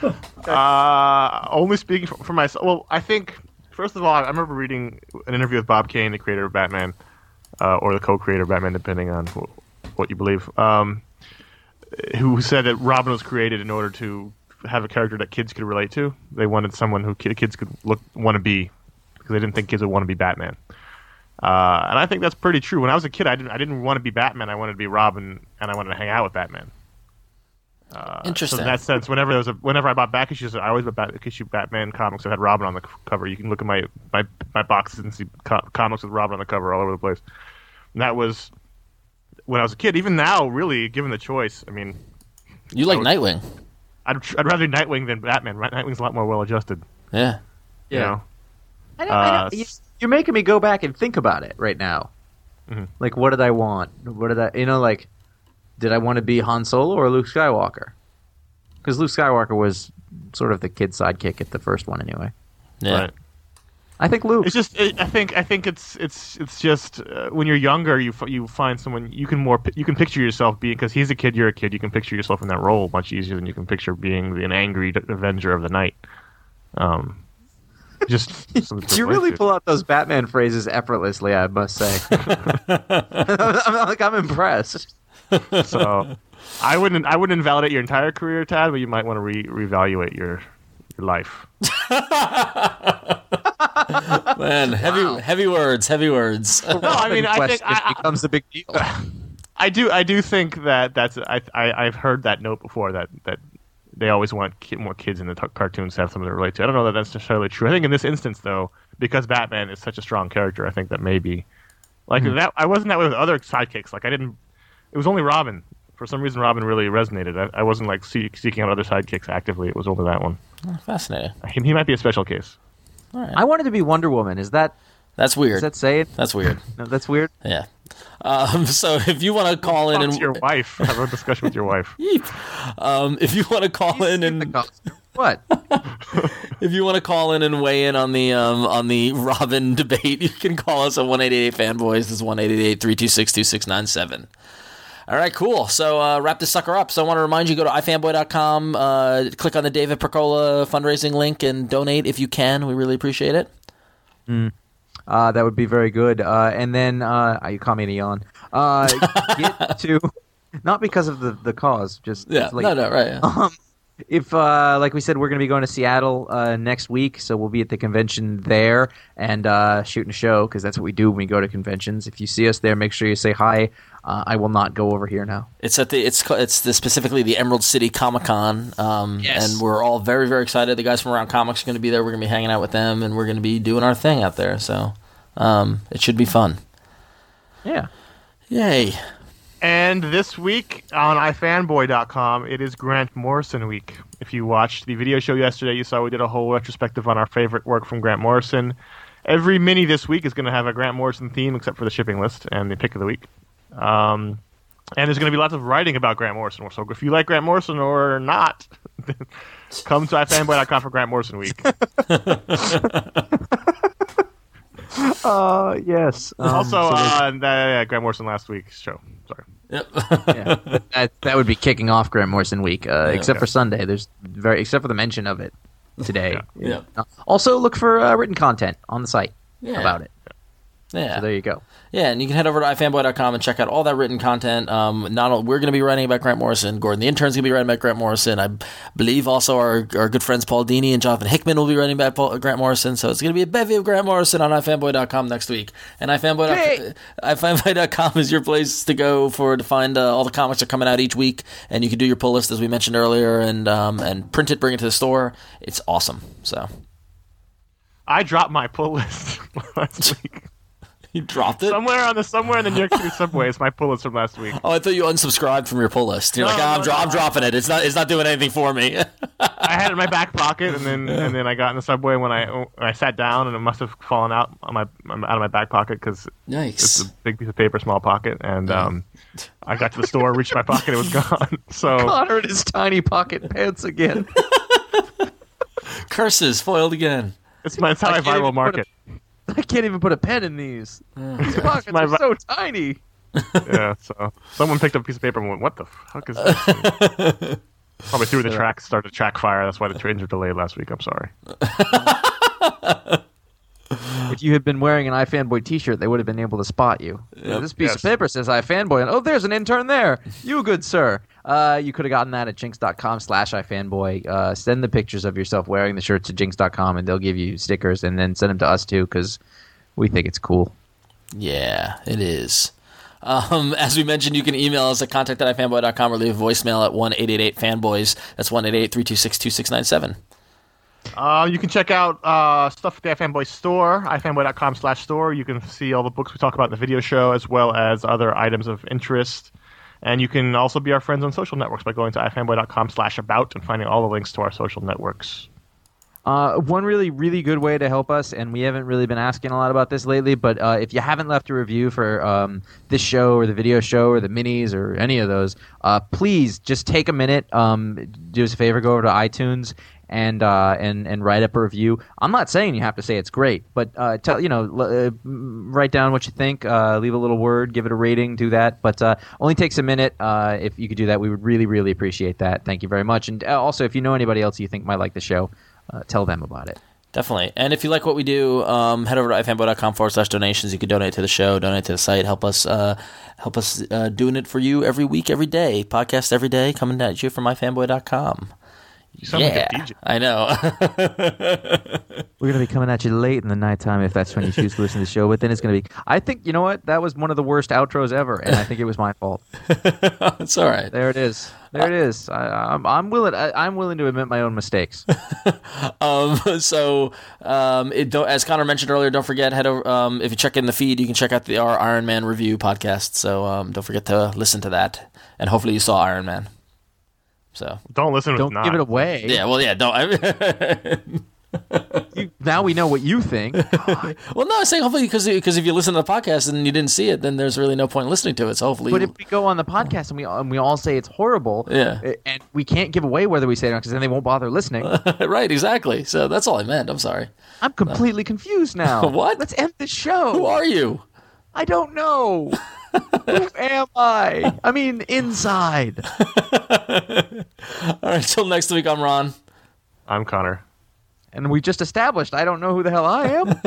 S5: uh, only speaking for, for myself. Well, I think, first of all, I remember reading an interview with Bob Kane, the creator of Batman, uh, or the co-creator of Batman, depending on wh- what you believe, um, who said that Robin was created in order to have a character that kids could relate to. They wanted someone who ki- kids could look want to be, because they didn't think kids would want to be Batman. Uh, and I think that's pretty true. When I was a kid, I didn't I didn't want to be Batman. I wanted to be Robin, and I wanted to hang out with Batman. Uh,
S4: Interesting.
S5: So in that sense, whenever there was a, whenever I bought back issues, I always bought back issue Batman comics that had Robin on the c- cover. You can look at my my, my boxes and see co- comics with Robin on the cover all over the place. And that was when I was a kid. Even now, really, given the choice, I mean,
S4: you like
S5: I would-
S4: Nightwing.
S5: I'd I'd rather Nightwing than Batman. Right? Nightwing's a lot more well adjusted.
S4: Yeah.
S5: You know?
S2: I don't, I
S5: Uh,
S2: don't, you- you're making me go back and think about it right now.
S5: Mhm.
S2: Like, what did I want? What did I, you know, like, did I want to be Han Solo or Luke Skywalker? Because Luke Skywalker was sort of the kid sidekick at the first one, anyway.
S4: Yeah.
S5: Right.
S2: I think Luke.
S5: It's just, it, I think, I think it's, it's, it's just uh, when you're younger, you f- you find someone you can more, pi- you can picture yourself being, because he's a kid, you're a kid, you can picture yourself in that role much easier than you can picture being an angry d- Avenger of the Night. Um, just some
S2: You really pull out those Batman phrases effortlessly, I must say. I'm, like, I'm impressed.
S5: So, I wouldn't, I wouldn't invalidate your entire career, Tad, but you might want to re reevaluate your your life.
S4: Man, heavy heavy words, heavy words.
S5: No, I mean, I
S2: Quest
S5: think I, I,
S2: becomes a big deal.
S5: I do, I do think that that's I, I I've heard that note before that that they always want ki- more kids in the t- cartoons to have something to relate to. I don't know that that's necessarily true. I think in this instance, though, because Batman is such a strong character, I think that maybe like that. I wasn't that way with other sidekicks. Like I didn't. It was only Robin. For some reason, Robin really resonated. I, I wasn't like see, seeking out other sidekicks actively. It was only that one.
S4: Fascinating.
S5: He, he might be a special case.
S2: I wanted to be Wonder Woman. Is that
S4: That's
S2: does
S4: weird.
S2: that say it?
S4: That's weird.
S2: No, that's weird.
S4: Yeah. Um, so if you want to call in
S5: Talk
S4: and
S5: to your wife. Have a discussion with your wife.
S4: um, if you want to call in
S2: The
S4: and
S2: costume. What?
S4: if you want to call in and weigh in on the um, on the Robin debate, you can call us at one eight eight eight fanboys. This is one eight eight eight, three two six, two six nine seven. All right, cool. So uh, wrap this sucker up. So I want to remind you, go to i fanboy dot com, uh, click on the David Percola fundraising link, and donate if you can. We really appreciate it.
S2: Uh, that would be very good. Uh, and then uh, you call me a yawn. Uh, get to not because of the, the cause, just
S4: Yeah,
S2: it's late.
S4: no, no, right. yeah.
S2: Um, if, uh, like we said, we're going to be going to Seattle uh, next week, so we'll be at the convention there and uh, shooting a show, because that's what we do when we go to conventions. If you see us there, make sure you say hi. Uh, I will not go over here now.
S4: It's at the it's ca- it's the specifically the Emerald City Comic Con, um,
S2: Yes.
S4: and we're all very very excited. The guys from Around Comics are going to be there. We're going to be hanging out with them, and we're going to be doing our thing out there. So um, it should be fun.
S2: Yeah.
S4: Yay!
S5: And this week on i fanboy dot com, it is Grant Morrison week. If you watched the video show yesterday, you saw we did a whole retrospective on our favorite work from Grant Morrison. Every mini this week is going to have a Grant Morrison theme, except for the shipping list and the pick of the week. Um, And there's going to be lots of writing about Grant Morrison. So if you like Grant Morrison or not, come to ifanboy dot com for Grant Morrison week.
S2: Uh, yes. Um,
S5: also,
S2: so
S5: uh, uh, yeah, Grant Morrison last week's show. Sorry.
S4: Yep.
S2: yeah, that, that would be kicking off Grant Morrison week, uh, except
S5: yeah.
S2: for Sunday. There's very except for the mention of it today.
S5: Yeah.
S4: Yeah.
S2: Uh, also, look for uh, written content on the site
S4: Yeah.
S2: about it.
S4: Yeah.
S2: So there you go.
S4: Yeah, and you can head over to ifanboy dot com and check out all that written content. Um, not all, we're going to be writing about Grant Morrison. Gordon, the intern's going to be writing about Grant Morrison. I believe also our our good friends Paul Dini and Jonathan Hickman will be writing about Paul, Grant Morrison. So it's going to be a bevy of Grant Morrison on ifanboy dot com next week. And ifanboy dot com is your place to go for to find uh, all the comics that are coming out each week. And you can do your pull list as we mentioned earlier, and um, and print it, bring it to the store. It's awesome. So
S5: I dropped my pull list last week.
S4: you dropped it.
S5: Somewhere on the somewhere in the New York City subway is my pull list from last week.
S4: Oh, I thought you unsubscribed from your pull list. You're
S5: No,
S4: like, oh, I'm,
S5: no,
S4: dro-
S5: no.
S4: I'm dropping it. It's not. It's not doing anything for me.
S5: I had it in my back pocket, and then and then I got in the subway when I when I sat down, and it must have fallen out on my out of my back pocket because it's a
S4: Yikes!
S5: big piece of paper, small pocket, and um, I got to the store, reached my pocket, it was gone. So
S2: Connor in his tiny pocket pants again.
S4: Curses foiled again.
S5: it's my it's how I,
S2: I can't even
S5: viral
S2: put
S5: market.
S2: I can't even put a pen in these. These pockets
S5: my
S2: are
S5: vi-
S2: so tiny.
S5: Yeah, so someone picked up a piece of paper and went, "What the fuck is this?" Probably threw the track, started a track fire. That's why the trains were delayed last week. I'm sorry.
S2: If you had been wearing an iFanboy t-shirt, they would have been able to spot you. This piece
S5: Yes.
S2: of paper says iFanboy, and oh, there's an intern there. You good, sir. Uh, you could have gotten that at jinx dot com slash iFanboy. Uh, send the pictures of yourself wearing the shirts to jinx dot com, and they'll give you stickers, and then send them to us, too, because we think it's cool.
S4: Yeah, it is. Um, as we mentioned, you can email us at contact at ifanboy dot com or leave a voicemail at one eight eight eight fanboys. That's one eight eight eight, three two six, two six nine seven.
S5: Uh, you can check out uh, stuff at the iFanboy store, ifanboy dot com slash store. You can see all the books we talk about in the video show, as well as other items of interest. And you can also be our friends on social networks by going to ifanboy dot com slash about and finding all the links to our social networks.
S2: Uh, one really, really good way to help us, and we haven't really been asking a lot about this lately, but uh, if you haven't left a review for um, this show or the video show or the minis or any of those, uh, please just take a minute, um, do us a favor, go over to iTunes and uh, and and write up a review. I'm not saying you have to say it's great, but uh, tell you know, l- uh, write down what you think, uh, leave a little word, give it a rating, do that. But uh, only takes a minute. Uh, if you could do that, we would really, really appreciate that. Thank you very much. And uh, also, if you know anybody else you think might like the show, uh, tell them about it.
S4: Definitely. And if you like what we do, um, head over to ifanboy dot com forward slash donations. You can donate to the show, donate to the site, help us uh, help us uh, doing it for you every week, every day. Podcast every day, coming at you from ifanboy dot com.
S5: You sound
S4: Yeah,
S5: like a D J.
S4: I know.
S2: We're going to be coming at you late in the nighttime if that's when you choose to listen to the show. But then it's going to be... I think, you know what? That was one of the worst outros ever, and I think it was my fault.
S4: It's all right.
S2: There it is. There it is. I, I'm, I'm willing. I, I'm willing to admit my own mistakes.
S4: Um, so, um, it don't, as Connor mentioned earlier, don't forget, head over, um, if you check in the feed, you can check out the our Iron Man review podcast. So, um, don't forget to listen to that. And hopefully you saw Iron Man. So,
S5: Don't listen to
S2: Don't
S5: not.
S2: give it away.
S4: yeah, well, yeah, don't. I,
S2: You, now we know what you think.
S4: well, no, I'm saying hopefully because because if you listen to the podcast and you didn't see it, then there's really no point in listening to it. So hopefully,
S2: But if we go on the podcast and we and we all say it's horrible,
S4: Yeah.
S2: uh, and we can't give away whether we say it or not because then they won't bother listening.
S4: right, exactly. So that's all I meant. I'm sorry.
S2: I'm completely confused now.
S4: What?
S2: Let's end the show.
S4: Who are you?
S2: I don't know. Who am I? I mean, inside.
S4: All right, till next week. I'm Ron.
S5: I'm Connor.
S2: And we just established I don't know who the hell I am.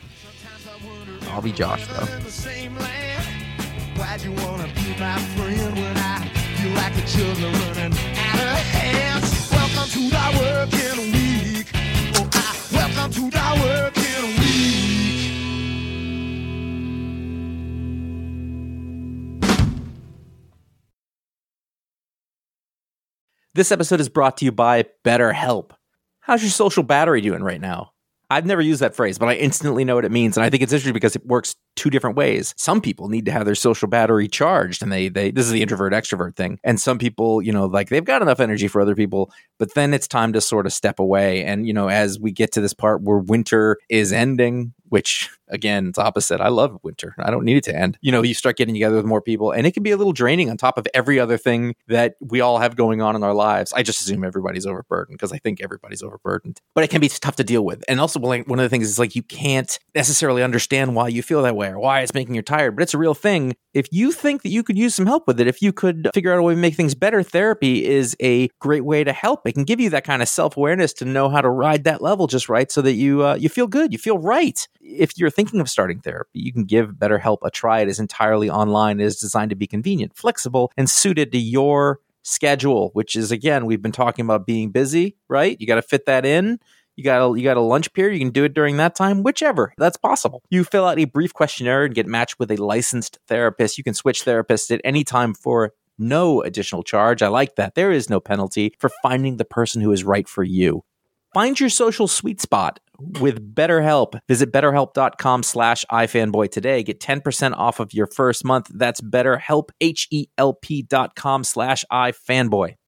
S2: I'll be Josh, though.
S3: In the same land. Why'd you wanna be my friend when I feel like the children running out of hands? Welcome to the working week. Oh, I welcome to the working week.
S8: This episode is brought to you by BetterHelp. How's your social battery doing right now? I've never used that phrase, but I instantly know what it means. And I think it's interesting because it works two different ways. Some people need to have their social battery charged, and they, they, this is the introvert extrovert thing. And some people, you know, like they've got enough energy for other people, but then it's time to sort of step away. And, you know, as we get to this part where winter is ending, which again, it's opposite. I love winter. I don't need it to end. You know, you start getting together with more people and it can be a little draining on top of every other thing that we all have going on in our lives. I just assume everybody's overburdened because I think everybody's overburdened, but it can be tough to deal with. And also like, one of the things is like, you can't necessarily understand why you feel that way or why it's making you tired, but it's a real thing. If you think that you could use some help with it, if you could figure out a way to make things better, therapy is a great way to help. It can give you that kind of self-awareness to know how to ride that level just right so that you uh, you feel good, you feel right. If you're thinking of starting therapy, you can give BetterHelp a try. It is entirely online. It is designed to be convenient, flexible, and suited to your schedule, which is, again, we've been talking about being busy, right? You got to fit that in. You got a, you got a lunch period. You can do it during that time, whichever. That's possible. You fill out a brief questionnaire and get matched with a licensed therapist. You can switch therapists at any time for no additional charge. I like that. There is no penalty for finding the person who is right for you. Find your social sweet spot with BetterHelp. Visit betterhelp.com slash ifanboy today. Get ten percent off of your first month. That's BetterHelp, H E L P dot com slash ifanboy.